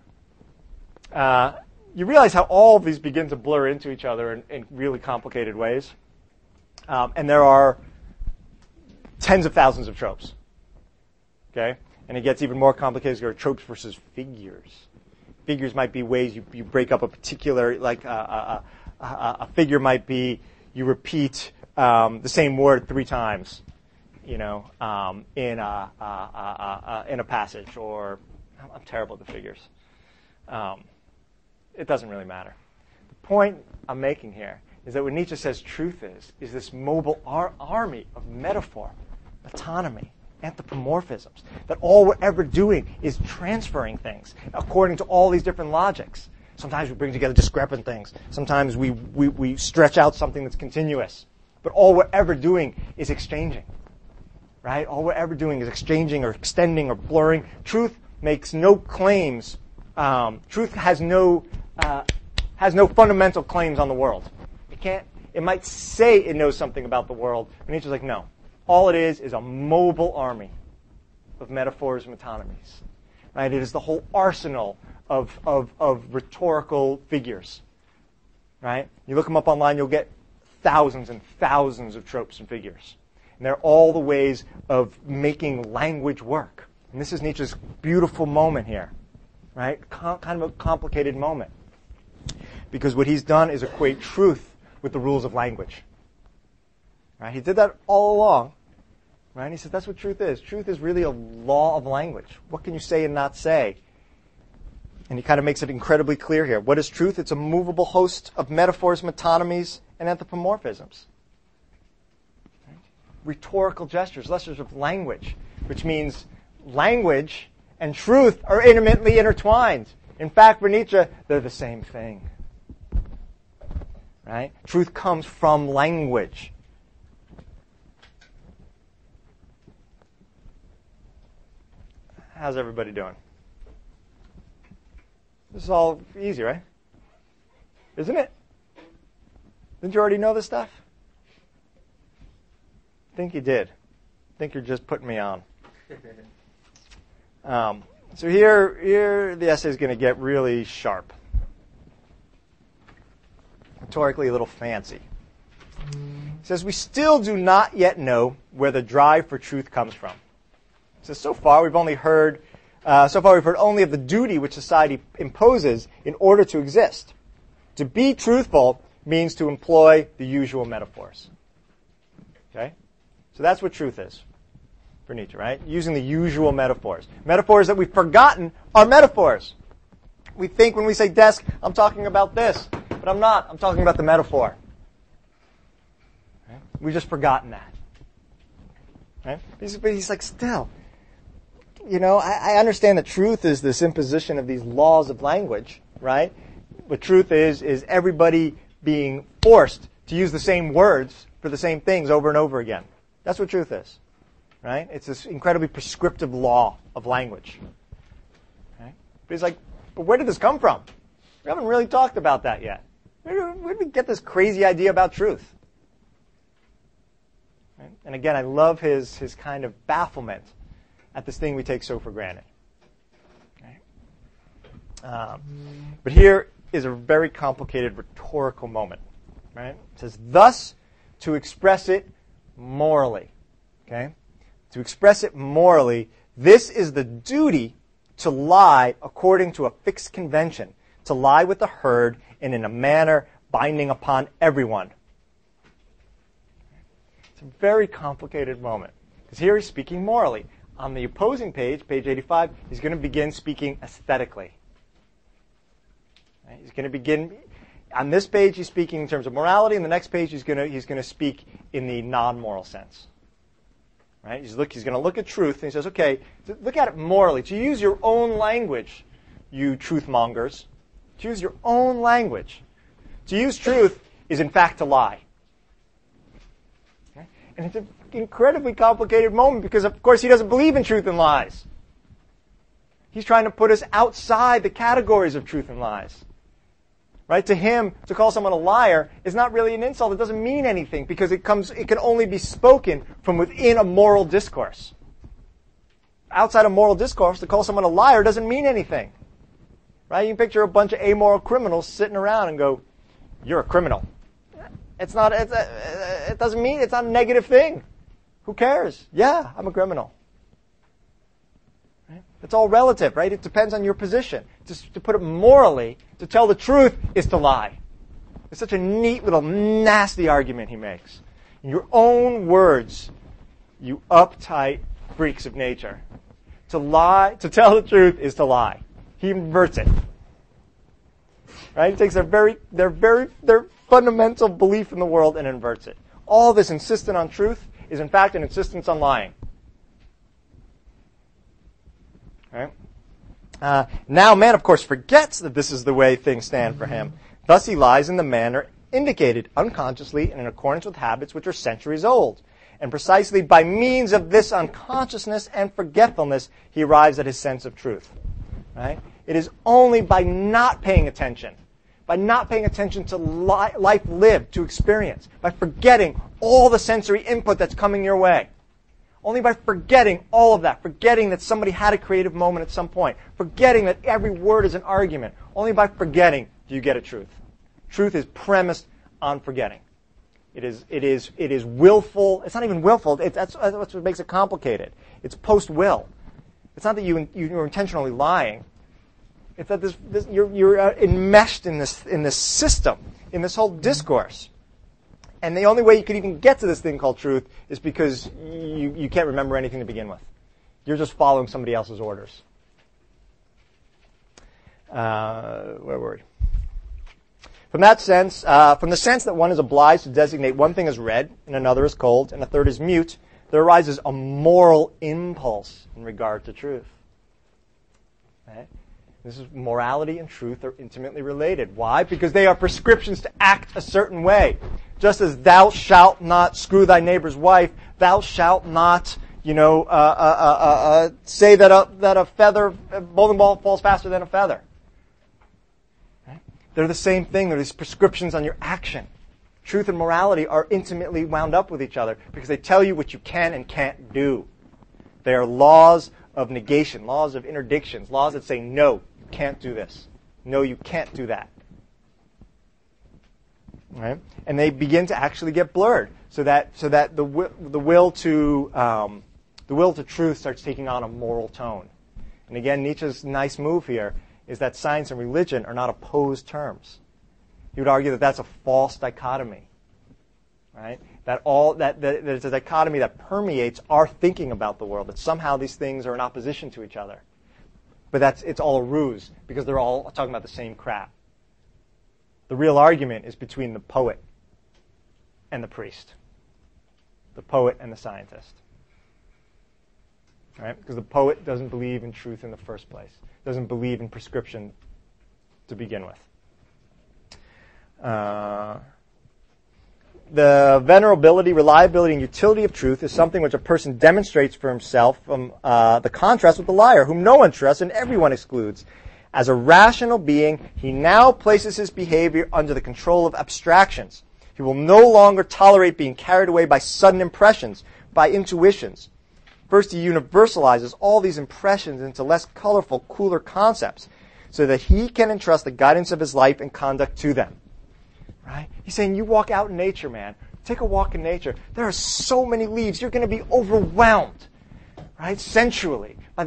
You realize how all of these begin to blur into each other in really complicated ways. And there are tens of thousands of tropes. Okay? And it gets even more complicated because there are tropes versus figures. Figures might be ways you break up a particular, like a figure might be you repeat the same word 3 times, in a passage. Or I'm terrible at the figures. It doesn't really matter. The point I'm making here is that what Nietzsche says truth is this mobile army of metaphor, metonymy, anthropomorphisms, that all we're ever doing is transferring things according to all these different logics. Sometimes we bring together discrepant things. Sometimes we stretch out something that's continuous. But all we're ever doing is exchanging. Right? All we're ever doing is exchanging or extending or blurring. Truth makes no claims. Truth has no fundamental claims on the world. It might say it knows something about the world, but Nietzsche's like, no. All it is a mobile army of metaphors and metonymies. Right? It is the whole arsenal of rhetorical figures. Right? You look them up online, you'll get thousands and thousands of tropes and figures. And they're all the ways of making language work. And this is Nietzsche's beautiful moment here. Right? Kind of a complicated moment. Because what he's done is equate truth with the rules of language. Right? He did that all along. Right? He says that's what truth is. Truth is really a law of language. What can you say and not say? And he kind of makes it incredibly clear here. What is truth? It's a movable host of metaphors, metonymies, and anthropomorphisms. Right? Rhetorical gestures of language, which means language and truth are intimately intertwined. In fact, for Nietzsche, they're the same thing. Right? Truth comes from language. How's everybody doing? This is all easy, right? Isn't it? Didn't you already know this stuff? I think you did. I think you're just putting me on. So here the essay is going to get really sharp. Rhetorically a little fancy. It says, we still do not yet know where the drive for truth comes from. It says, so far we've heard only of the duty which society imposes in order to exist. To be truthful means to employ the usual metaphors. Okay? So that's what truth is for Nietzsche, right? Using the usual metaphors. Metaphors that we've forgotten are metaphors. We think when we say desk, I'm talking about this, but I'm not. I'm talking about the metaphor. Right? We've just forgotten that. Right? But he's like, still, I understand that truth is this imposition of these laws of language, right? What truth is everybody being forced to use the same words for the same things over and over again. That's what truth is, right? It's this incredibly prescriptive law of language. Right? But he's like, but where did this come from? We haven't really talked about that yet. Where did we get this crazy idea about truth? Right? And again, I love his kind of bafflement at this thing we take so for granted. Right? But here is a very complicated rhetorical moment. Right? It says, thus, to express it morally. Okay? To express it morally, this is the duty to lie according to a fixed convention, to lie with the herd and in a manner binding upon everyone. It's a very complicated moment. Because here he's speaking morally. On the opposing page, page 85, he's going to begin speaking aesthetically. Right? He's going to begin, on this page he's speaking in terms of morality, and the next page he's going to speak in the non-moral sense. Right? He's going to look at truth, and he says, okay, look at it morally. To use your own language, you truth mongers. To use your own language. To use truth is in fact to lie. Okay? And it's an incredibly complicated moment because, of course, he doesn't believe in truth and lies. He's trying to put us outside the categories of truth and lies. Right? To him, to call someone a liar is not really an insult. It doesn't mean anything because it can only be spoken from within a moral discourse. Outside a moral discourse, to call someone a liar doesn't mean anything. Right? You can picture a bunch of amoral criminals sitting around and go, "You're a criminal." It doesn't mean, it's not a negative thing. Who cares? Yeah, I'm a criminal. Right? It's all relative, right? It depends on your position. To put it morally, to tell the truth is to lie. It's such a neat little nasty argument he makes. In your own words, you uptight freaks of nature. To lie, to tell the truth is to lie. He inverts it. Right? He takes their fundamental belief in the world and inverts it. All this insistence on truth is in fact an insistence on lying. Right? Now man, of course, forgets that this is the way things stand for him. Thus he lies in the manner indicated unconsciously and in accordance with habits which are centuries old. And precisely by means of this unconsciousness and forgetfulness, he arrives at his sense of truth. Right? It is only by not paying attention to life lived, to experience, by forgetting all the sensory input that's coming your way. Only by forgetting all of that, forgetting that somebody had a creative moment at some point, forgetting that every word is an argument, only by forgetting do you get a truth. Truth is premised on forgetting. It is willful. It's not even willful. That's what makes it complicated. It's post-will. It's not that you're intentionally lying. It's that you're enmeshed in this system, in this whole discourse. And the only way you could even get to this thing called truth is because you can't remember anything to begin with. You're just following somebody else's orders. Where were we? From that sense, from the sense that one is obliged to designate one thing as red and another as cold and a third as mute, there arises a moral impulse in regard to truth. Right? This is morality and truth are intimately related. Why? Because they are prescriptions to act a certain way. Just as thou shalt not screw thy neighbor's wife, thou shalt not, say that a bowling ball falls faster than a feather. Right? They're the same thing. They're these prescriptions on your action. Truth and morality are intimately wound up with each other because they tell you what you can and can't do. They are laws of negation, laws of interdictions, laws that say, no, you can't do this. No, you can't do that. Right? And they begin to actually get blurred, so that the will to truth starts taking on a moral tone. And again, Nietzsche's nice move here is that science and religion are not opposed terms. He would argue that that's a false dichotomy, right? That it's a dichotomy that permeates our thinking about the world. That somehow these things are in opposition to each other, but it's all a ruse because they're all talking about the same crap. The real argument is between the poet and the priest, the poet and the scientist, right? Because the poet doesn't believe in truth in the first place, doesn't believe in prescription to begin with. The venerability, reliability, and utility of truth is something which a person demonstrates for himself from the contrast with the liar, whom no one trusts and everyone excludes. As a rational being, he now places his behavior under the control of abstractions. He will no longer tolerate being carried away by sudden impressions, by intuitions. First, he universalizes all these impressions into less colorful, cooler concepts, so that he can entrust the guidance of his life and conduct to them. Right? He's saying, you walk out in nature, man. Take a walk in nature. There are so many leaves. You're going to be overwhelmed, right? Sensually, by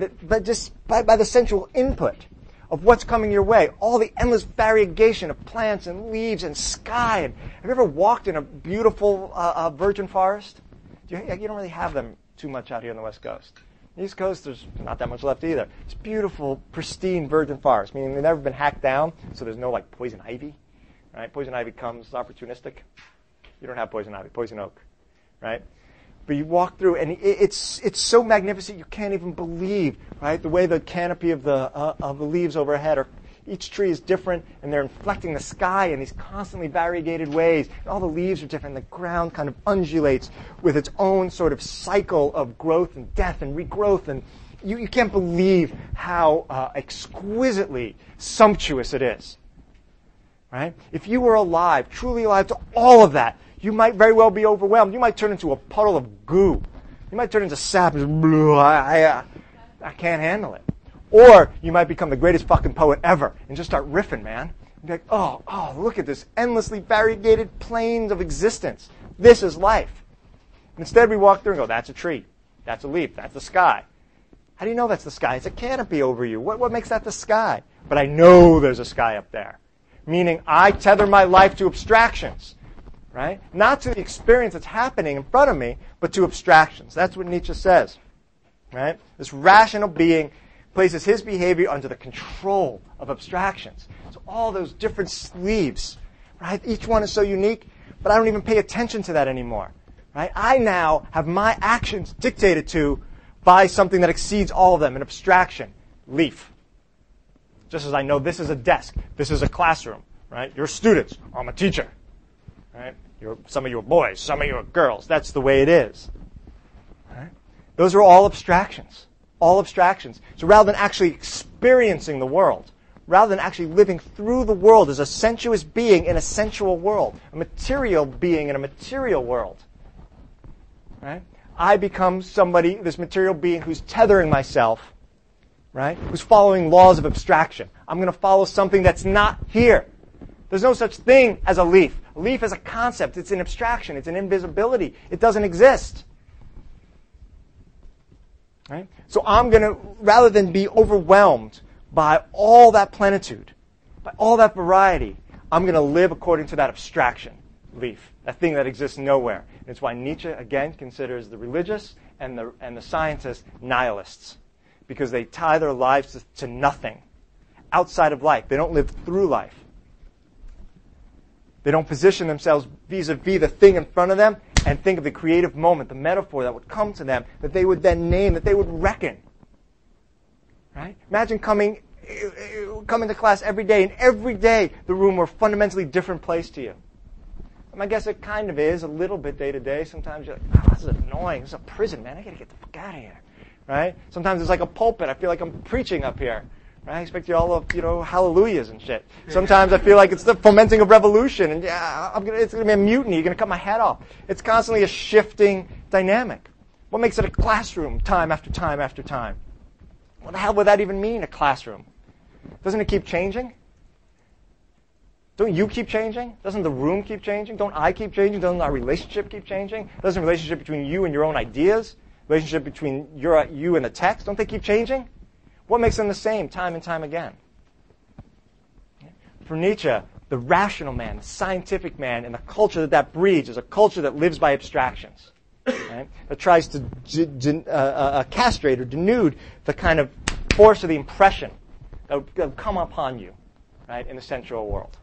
the sensual input of what's coming your way. All the endless variegation of plants and leaves and sky. And have you ever walked in a beautiful virgin forest? You don't really have them too much out here on the West Coast. The East Coast, there's not that much left either. It's beautiful, pristine virgin forest, meaning they've never been hacked down, so there's no like poison ivy. Right? Poison ivy comes opportunistic. You don't have poison ivy, poison oak, right? But you walk through, and it's so magnificent you can't even believe, right? The way the canopy of the leaves overhead each tree is different, and they're inflecting the sky in these constantly variegated ways. And all the leaves are different. The ground kind of undulates with its own sort of cycle of growth and death and regrowth, and you can't believe how exquisitely sumptuous it is. Right? If you were alive, truly alive to all of that, you might very well be overwhelmed. You might turn into a puddle of goo. You might turn into sap. I can't handle it. Or you might become the greatest fucking poet ever and just start riffing, man. And be like, oh, look at this endlessly variegated planes of existence. This is life. Instead, we walk through and go, that's a tree. That's a leaf. That's the sky. How do you know that's the sky? It's a canopy over you. What makes that the sky? But I know there's a sky up there. Meaning I tether my life to abstractions, right? Not to the experience that's happening in front of me, but to abstractions. That's what Nietzsche says, right? This rational being places his behavior under the control of abstractions. So all those different sleeves, right? Each one is so unique, but I don't even pay attention to that anymore, right? I now have my actions dictated to by something that exceeds all of them, an abstraction, leaf. Just as I know this is a desk, this is a classroom, right? You're students, I'm a teacher, right? Some of you are boys, some of you are girls. That's the way it is. Right? Those are all abstractions, all abstractions. So rather than actually experiencing the world, rather than actually living through the world as a sensuous being in a sensual world, a material being in a material world, right? I become somebody, this material being who's tethering myself, right? Who's following laws of abstraction. I'm going to follow something that's not here. There's no such thing as a leaf. A leaf is a concept. It's an abstraction. It's an invisibility. It doesn't exist. Right? So I'm going to, rather than be overwhelmed by all that plenitude, by all that variety, I'm going to live according to that abstraction, leaf, that thing that exists nowhere. And it's why Nietzsche, again, considers the religious and the scientists nihilists. Because they tie their lives to nothing. outside of life. They don't live through life. They don't position themselves vis-a-vis the thing in front of them and think of the creative moment, the metaphor that would come to them, that they would then name, that they would reckon. Right? Imagine coming to class every day, and every day the room were a fundamentally different place to you. And I guess it kind of is a little bit day to day. Sometimes you're like, oh, this is annoying. This is a prison, man. I got to get the fuck out of here. Right? Sometimes it's like a pulpit. I feel like I'm preaching up here. Right? I expect you all of, hallelujahs and shit. Sometimes I feel like it's the fomenting of revolution, and it's going to be a mutiny. You're going to cut my head off. It's constantly a shifting dynamic. What makes it a classroom time after time after time? What the hell would that even mean, a classroom? Doesn't it keep changing? Don't you keep changing? Doesn't the room keep changing? Don't I keep changing? Doesn't our relationship keep changing? Doesn't the relationship between you and your own ideas, relationship between you and the text, don't they keep changing? What makes them the same time and time again? For Nietzsche, the rational man, the scientific man, and the culture that breeds is a culture that lives by abstractions. Right? That tries to castrate or denude the kind of force of the impression that would come upon you, right, in the sensual world.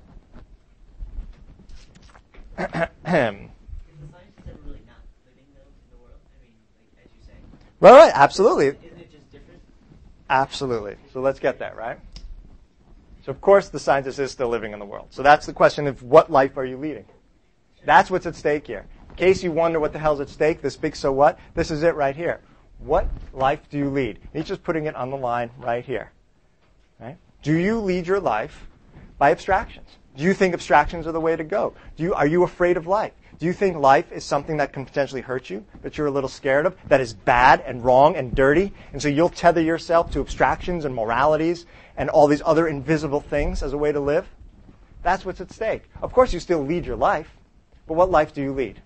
Is the scientists ever really not living though in the world? I mean, like, as you say. Right, absolutely. Isn't it just different? Absolutely. So let's get there, right? So of course the scientist is still living in the world. So that's the question of what life are you leading? That's what's at stake here. In case you wonder what the hell's at stake, this big so what, this is it right here. What life do you lead? Nietzsche's putting it on the line right here. Right? Do you lead your life by abstractions? Do you think abstractions are the way to go? Are you afraid of life? Do you think life is something that can potentially hurt you, that you're a little scared of, that is bad and wrong and dirty, and so you'll tether yourself to abstractions and moralities and all these other invisible things as a way to live? That's what's at stake. Of course you still lead your life, but what life do you lead?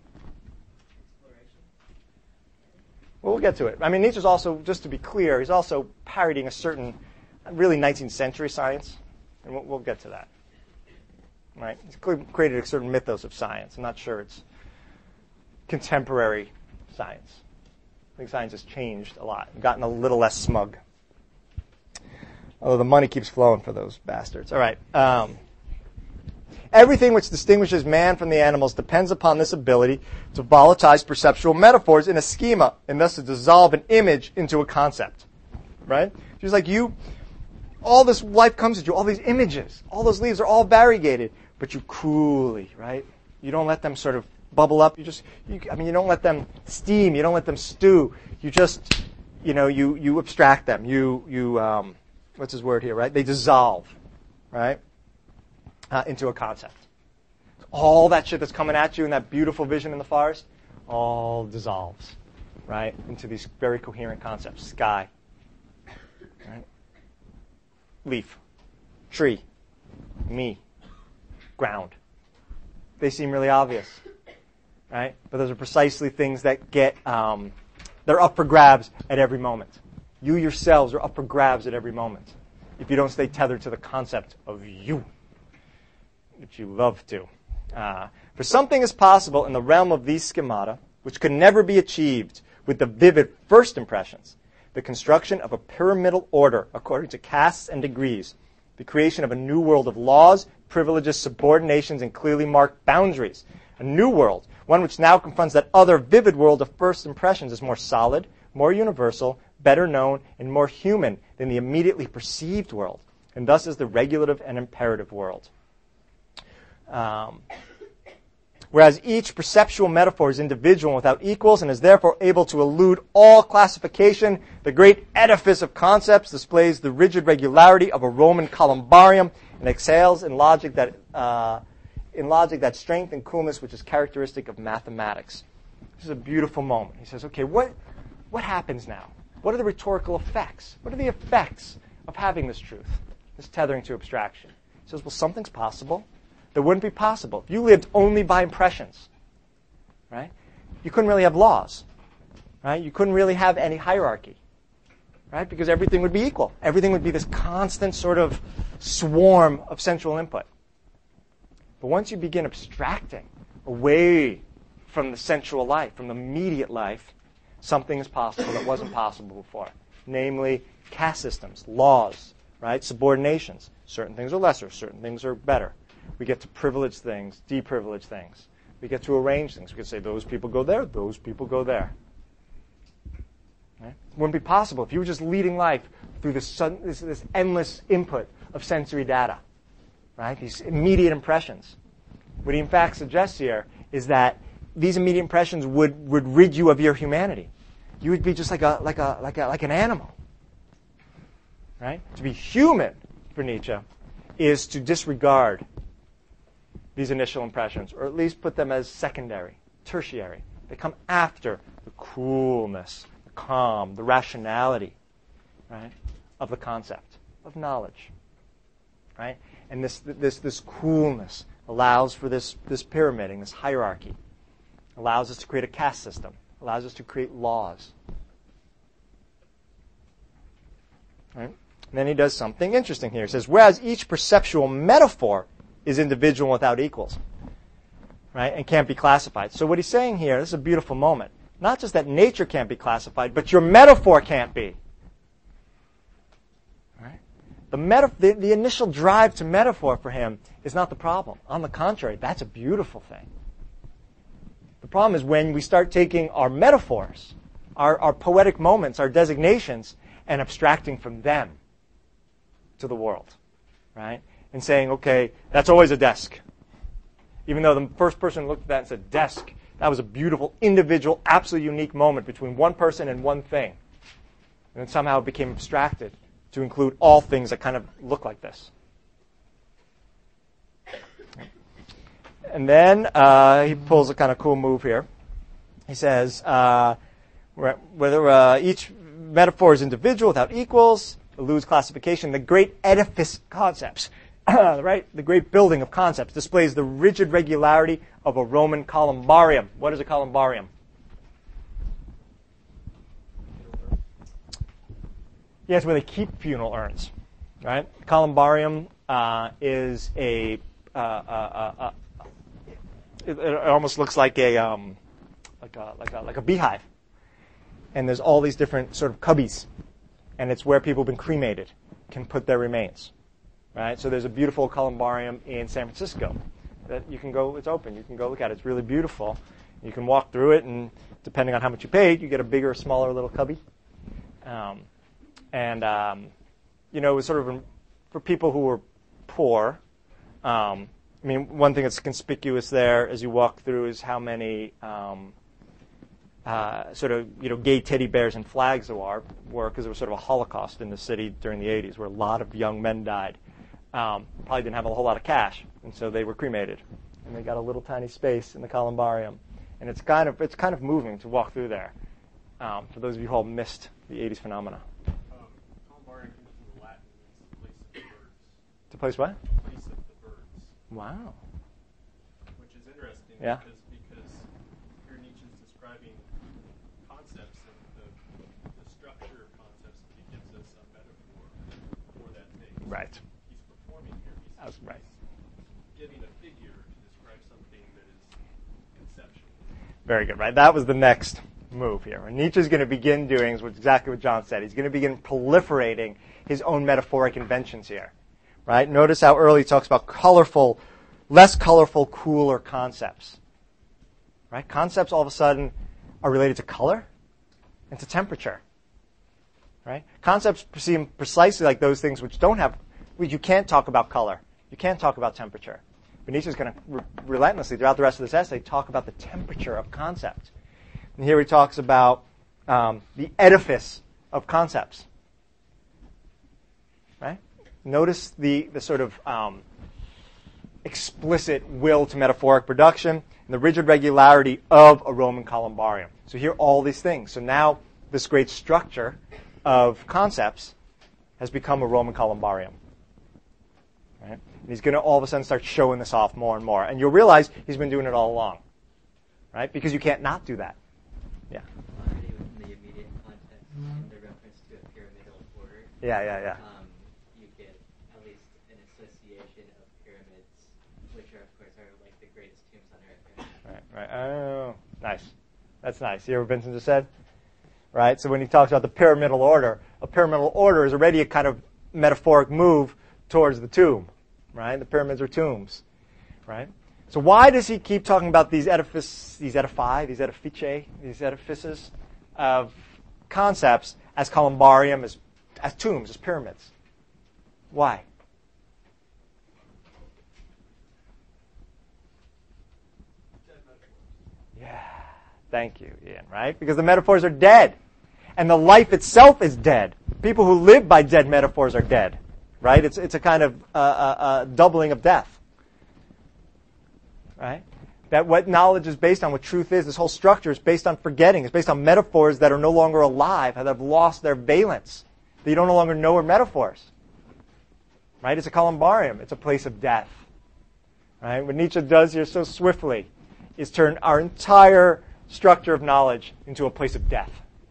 Well, we'll get to it. I mean, Nietzsche's also, just to be clear, he's also parodying a certain, really 19th century science, and we'll get to that. Right? He's created a certain mythos of science. I'm not sure it's contemporary science. I think science has changed a lot, gotten a little less smug. Although the money keeps flowing for those bastards. All right. Everything which distinguishes man from the animals depends upon this ability to volatilize perceptual metaphors in a schema, and thus to dissolve an image into a concept. Right? Just like you, all this life comes at you, all these images, all those leaves are all variegated, but you coolly, right? You don't let them sort of bubble up. You don't let them steam. You don't let them stew. You just, you abstract them. You what's his word here, right? They dissolve, right? Into a concept. All that shit that's coming at you in that beautiful vision in the forest, all dissolves, right? Into these very coherent concepts. Sky, right? Leaf, tree, me, ground. They seem really obvious, right? But those are precisely things that they're up for grabs at every moment. You yourselves are up for grabs at every moment if you don't stay tethered to the concept of you, which you love to. For something is possible in the realm of these schemata, which could never be achieved with the vivid first impressions, the construction of a pyramidal order according to castes and degrees, the creation of a new world of laws, privileges, subordinations, and clearly marked boundaries. A new world, one which now confronts that other vivid world of first impressions as more solid, more universal, better known, and more human than the immediately perceived world, and thus is the regulative and imperative world. Whereas each perceptual metaphor is individual and without equals and is therefore able to elude all classification, the great edifice of concepts displays the rigid regularity of a Roman columbarium and exhales in logic that strength and coolness which is characteristic of mathematics. This is a beautiful moment. He says, okay, what happens now? What are the rhetorical effects? What are the effects of having this truth, this tethering to abstraction? He says, well, something's possible that wouldn't be possible if you lived only by impressions, right? You couldn't really have laws, right? You couldn't really have any hierarchy, right? Because everything would be equal. Everything would be this constant sort of swarm of sensual input. But once you begin abstracting away from the sensual life, from the immediate life, something is possible that wasn't possible before. Namely, caste systems, laws, right? Subordinations. Certain things are lesser. Certain things are better. We get to privilege things, deprivilege things. We get to arrange things. We can say those people go there, those people go there. Right? It wouldn't be possible if you were just leading life through this endless input of sensory data, right? These immediate impressions. What he in fact suggests here is that these immediate impressions would rid you of your humanity. You would be just like an animal, right? To be human for Nietzsche is to disregard these initial impressions, or at least put them as secondary, tertiary. They come after the coolness, the calm, the rationality, right, of the concept of knowledge, right? And this coolness allows for this pyramiding, this hierarchy, allows us to create a caste system, allows us to create laws, right? And then he does something interesting here. He says, whereas each perceptual metaphor is individual without equals, right, and can't be classified. So what he's saying here, this is a beautiful moment. Not just that nature can't be classified, but your metaphor can't be. Right? The initial drive to metaphor for him is not the problem. On the contrary, that's a beautiful thing. The problem is when we start taking our metaphors, our poetic moments, our designations, and abstracting from them to the world, right? And saying, okay, that's always a desk. Even though the first person looked at that and said, desk, that was a beautiful, individual, absolutely unique moment between one person and one thing. And then somehow it became abstracted to include all things that kind of look like this. And then he pulls a kind of cool move here. He says, whether each metaphor is individual without equals, eludes classification, the great edifice concepts, right? The great building of concepts displays the rigid regularity of a Roman columbarium. What is a columbarium? Yeah, it's where they keep funeral urns, right? Columbarium is it almost looks like a beehive, and there's all these different sort of cubbies, and it's where people have been cremated can put their remains. Right? So there's a beautiful columbarium in San Francisco that you can go, it's open, you can go look at it. It's really beautiful. You can walk through it, and depending on how much you paid, you get a bigger or smaller little cubby. It was sort of for people who were poor. One thing that's conspicuous there as you walk through is how many gay teddy bears and flags there were, because there was sort of a Holocaust in the city during the 80s where a lot of young men died. Probably didn't have a whole lot of cash, and so they were cremated, and they got a little tiny space in the columbarium, and it's kind of moving to walk through there. For those of you who all missed the 80s phenomena. Columbarium comes from the Latin, means place of the birds. To place what? Place of the birds. Wow. Which is interesting. Yeah. Because here Nietzsche's describing concepts and the structure of concepts, and he gives us a metaphor for that thing. Right. He's performing here. He's Right. giving a figure to describe something that is conceptual. Very good, right? That was the next move here. And Nietzsche's going to begin doing exactly what John said. He's going to begin proliferating his own metaphoric inventions here, right? Notice how early he talks about colorful, less colorful, cooler concepts, right? Concepts all of a sudden are related to color and to temperature, right? Concepts seem precisely like those things which you can't talk about color. You can't talk about temperature. But Nietzsche's going to relentlessly, throughout the rest of this essay, talk about the temperature of concept. And here he talks about the edifice of concepts. Right? Notice the sort of explicit will to metaphoric production and the rigid regularity of a Roman columbarium. So here all these things. So now this great structure of concepts has become a Roman columbarium. Right? And he's going to all of a sudden start showing this off more and more. And you'll realize he's been doing it all along. Right? Because you can't not do that. Yeah. Already within the immediate context, in the reference to a pyramidal order, Yeah. you get at least an association of pyramids, which are, of course, like the greatest tombs on earth. Right. Oh, nice. That's nice. You hear what Vincent just said? Right? So when he talks about the pyramidal order, a pyramidal order is already a kind of metaphoric move towards the tomb, right? The pyramids are tombs, right? So why does he keep talking about these edifices of concepts as columbarium, as tombs, as pyramids? Why? Yeah, thank you, Ian, right? Because the metaphors are dead. And the life itself is dead. People who live by dead metaphors are dead, right? It's a kind of doubling of death, right? That what knowledge is based on, what truth is, this whole structure is based on forgetting. It's based on metaphors that are no longer alive, that have lost their valence, that you don't no longer know are metaphors, right? It's a columbarium. It's a place of death, right? What Nietzsche does here so swiftly is turn our entire structure of knowledge into a place of death.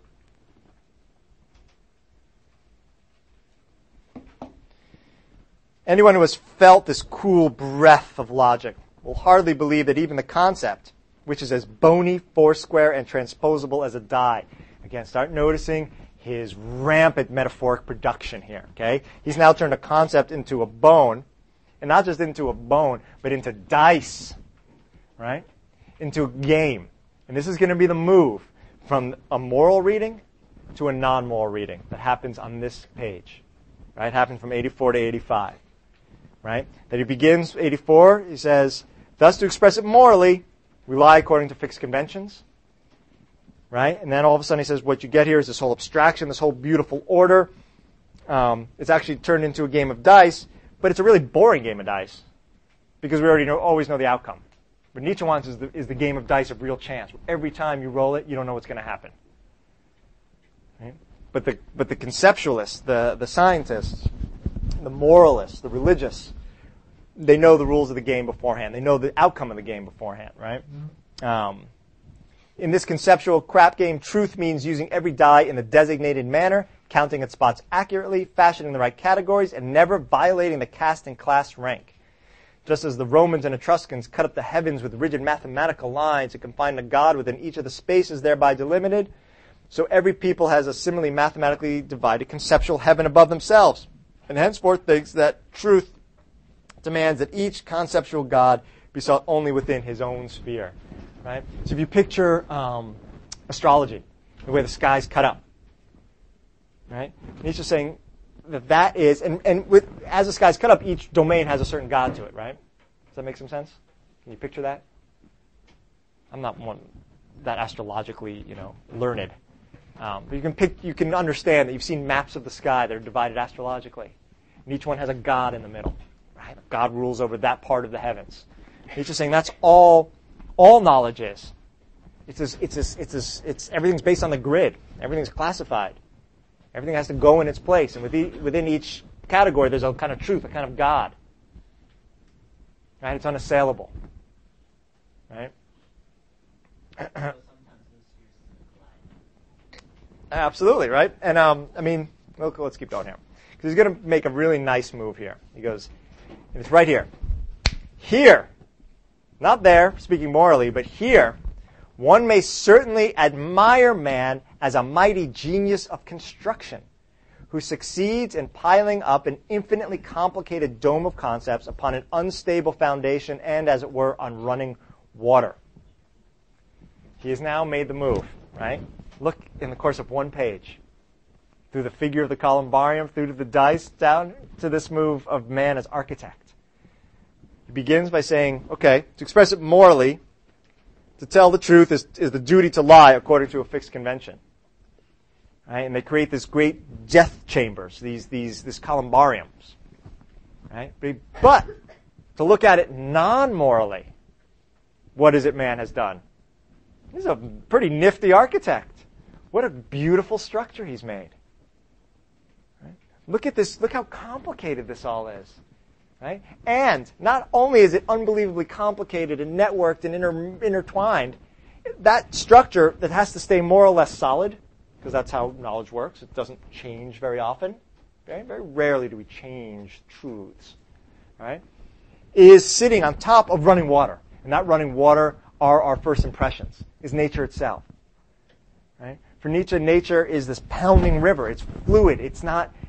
Anyone who has felt this cool breath of logic will hardly believe that even the concept, which is as bony, foursquare, and transposable as a die. Again, start noticing his rampant metaphoric production here, okay? He's now turned a concept into a bone, and not just into a bone, but into dice, right? Into a game. And this is going to be the move from a moral reading to a non-moral reading that happens on this page, right? It happens from 84 to 85. Right? That he begins, 84, he says, thus to express it morally, we lie according to fixed conventions. Right? And then all of a sudden he says, what you get here is this whole abstraction, this whole beautiful order. It's actually turned into a game of dice, but it's a really boring game of dice because we already always know the outcome. What Nietzsche wants is the game of dice of real chance. Every time you roll it, you don't know what's going to happen. Right? But the conceptualists, the scientists, the moralists, the religious, they know the rules of the game beforehand. They know the outcome of the game beforehand, right? In this conceptual crap game, truth means using every die in the designated manner, counting its spots accurately, fashioning the right categories, and never violating the caste and class rank. Just as the Romans and Etruscans cut up the heavens with rigid mathematical lines to confine the God within each of the spaces thereby delimited, so every people has a similarly mathematically divided conceptual heaven above themselves, and henceforth thinks that truth demands that each conceptual God be sought only within his own sphere. Right? So if you picture astrology, the way the sky's cut up, right? Nietzsche's saying that is, as the sky's cut up, each domain has a certain God to it, right? Does that make some sense? Can you picture that? I'm not one that astrologically, learned. But you can understand that you've seen maps of the sky that are divided astrologically. And each one has a God in the middle. Right? God rules over that part of the heavens. Nietzsche's saying that's all knowledge is. It's everything's based on the grid. Everything's classified. Everything has to go in its place. And within each category, there's a kind of truth, a kind of God. Right? It's unassailable. Right? Absolutely, right? And, let's keep going here. Because he's going to make a really nice move here. He goes, and it's right here. Here, not there, speaking morally, but here, one may certainly admire man as a mighty genius of construction who succeeds in piling up an infinitely complicated dome of concepts upon an unstable foundation and, as it were, on running water. He has now made the move, right? Look in the course of one page, through the figure of the columbarium, through to the dice, down to this move of man as architect. He begins by saying, okay, to express it morally, to tell the truth is the duty to lie according to a fixed convention. Right? And they create this great death chambers, these columbariums. Right? But to look at it non-morally, what is it man has done? He's a pretty nifty architect. What a beautiful structure he's made. Right? Look at this. Look how complicated this all is. Right? And not only is it unbelievably complicated and networked and intertwined, that structure that has to stay more or less solid, because that's how knowledge works. It doesn't change very often. Very, very rarely do we change truths. Right? Is sitting on top of running water. And that running water are our first impressions, is nature itself. Right? For Nietzsche, nature is this pounding river. It's fluid. It's not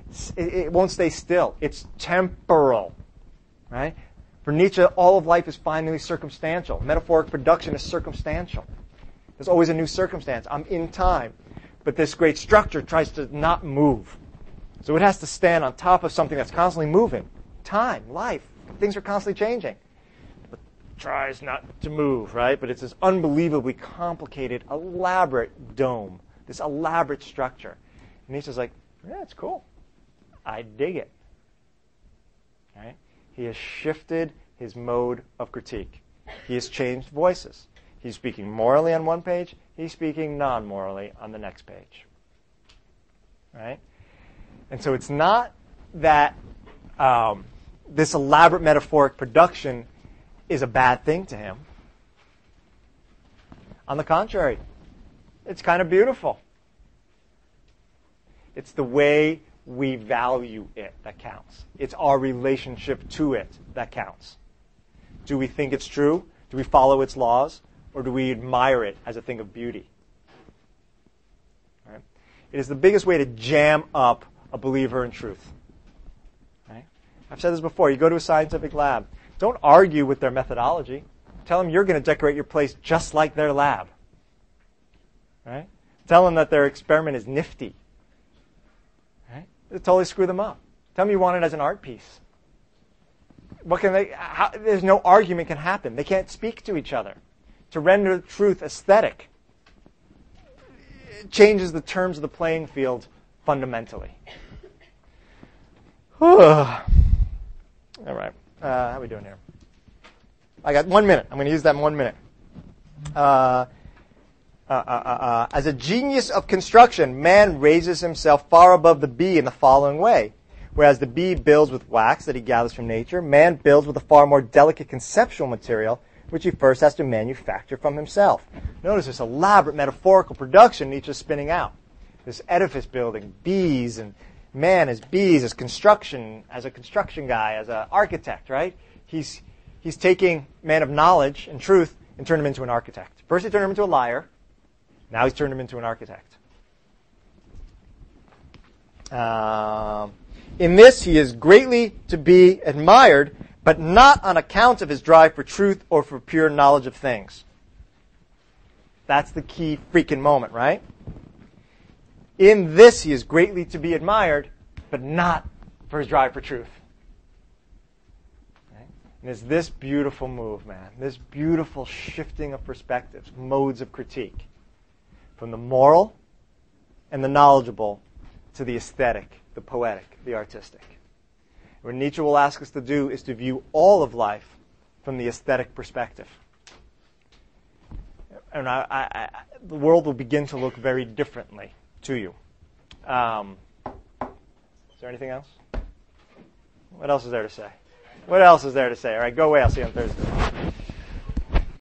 It won't stay still. It's temporal, right? For Nietzsche, all of life is finally circumstantial. Metaphoric production is circumstantial. There's always a new circumstance. I'm in time. But this great structure tries to not move. So it has to stand on top of something that's constantly moving. Time, life, things are constantly changing. It tries not to move, right? But it's this unbelievably complicated, elaborate dome, this elaborate structure. And Nietzsche's like, yeah, it's cool. I dig it. Right? He has shifted his mode of critique. He has changed voices. He's speaking morally on one page. He's speaking non-morally on the next page. Right? And so it's not that this elaborate metaphoric production is a bad thing to him. On the contrary, it's kind of beautiful. It's the way we value it that counts. It's our relationship to it that counts. Do we think it's true? Do we follow its laws? Or do we admire it as a thing of beauty? Right? It is the biggest way to jam up a believer in truth. Right? I've said this before. You go to a scientific lab. Don't argue with their methodology. Tell them you're going to decorate your place just like their lab. Right? Tell them that their experiment is nifty. Right? It'll totally screw them up. Tell them you want it as an art piece. What can they? There's no argument can happen. They can't speak to each other. To render truth aesthetic changes the terms of the playing field fundamentally. All right. How are we doing here? I got 1 minute. I'm going to use that in 1 minute. As a genius of construction, man raises himself far above the bee in the following way. Whereas the bee builds with wax that he gathers from nature, man builds with a far more delicate conceptual material, which he first has to manufacture from himself. Notice this elaborate metaphorical production Nietzsche's spinning out. This edifice building, bees, and man as bees, as a construction guy, as an architect, right? He's taking man of knowledge and truth and turned him into an architect. First he turned him into a liar. Now he's turned him into an architect. In this he is greatly to be admired, but not on account of his drive for truth or for pure knowledge of things. That's the key freaking moment, right? In this he is greatly to be admired, but not for his drive for truth. Okay? And it's this beautiful move, man. This beautiful shifting of perspectives, modes of critique. From the moral and the knowledgeable to the aesthetic, the poetic, the artistic. What Nietzsche will ask us to do is to view all of life from the aesthetic perspective. And the world will begin to look very differently to you. Is there anything else? What else is there to say? What else is there to say? All right, go away. I'll see you on Thursday.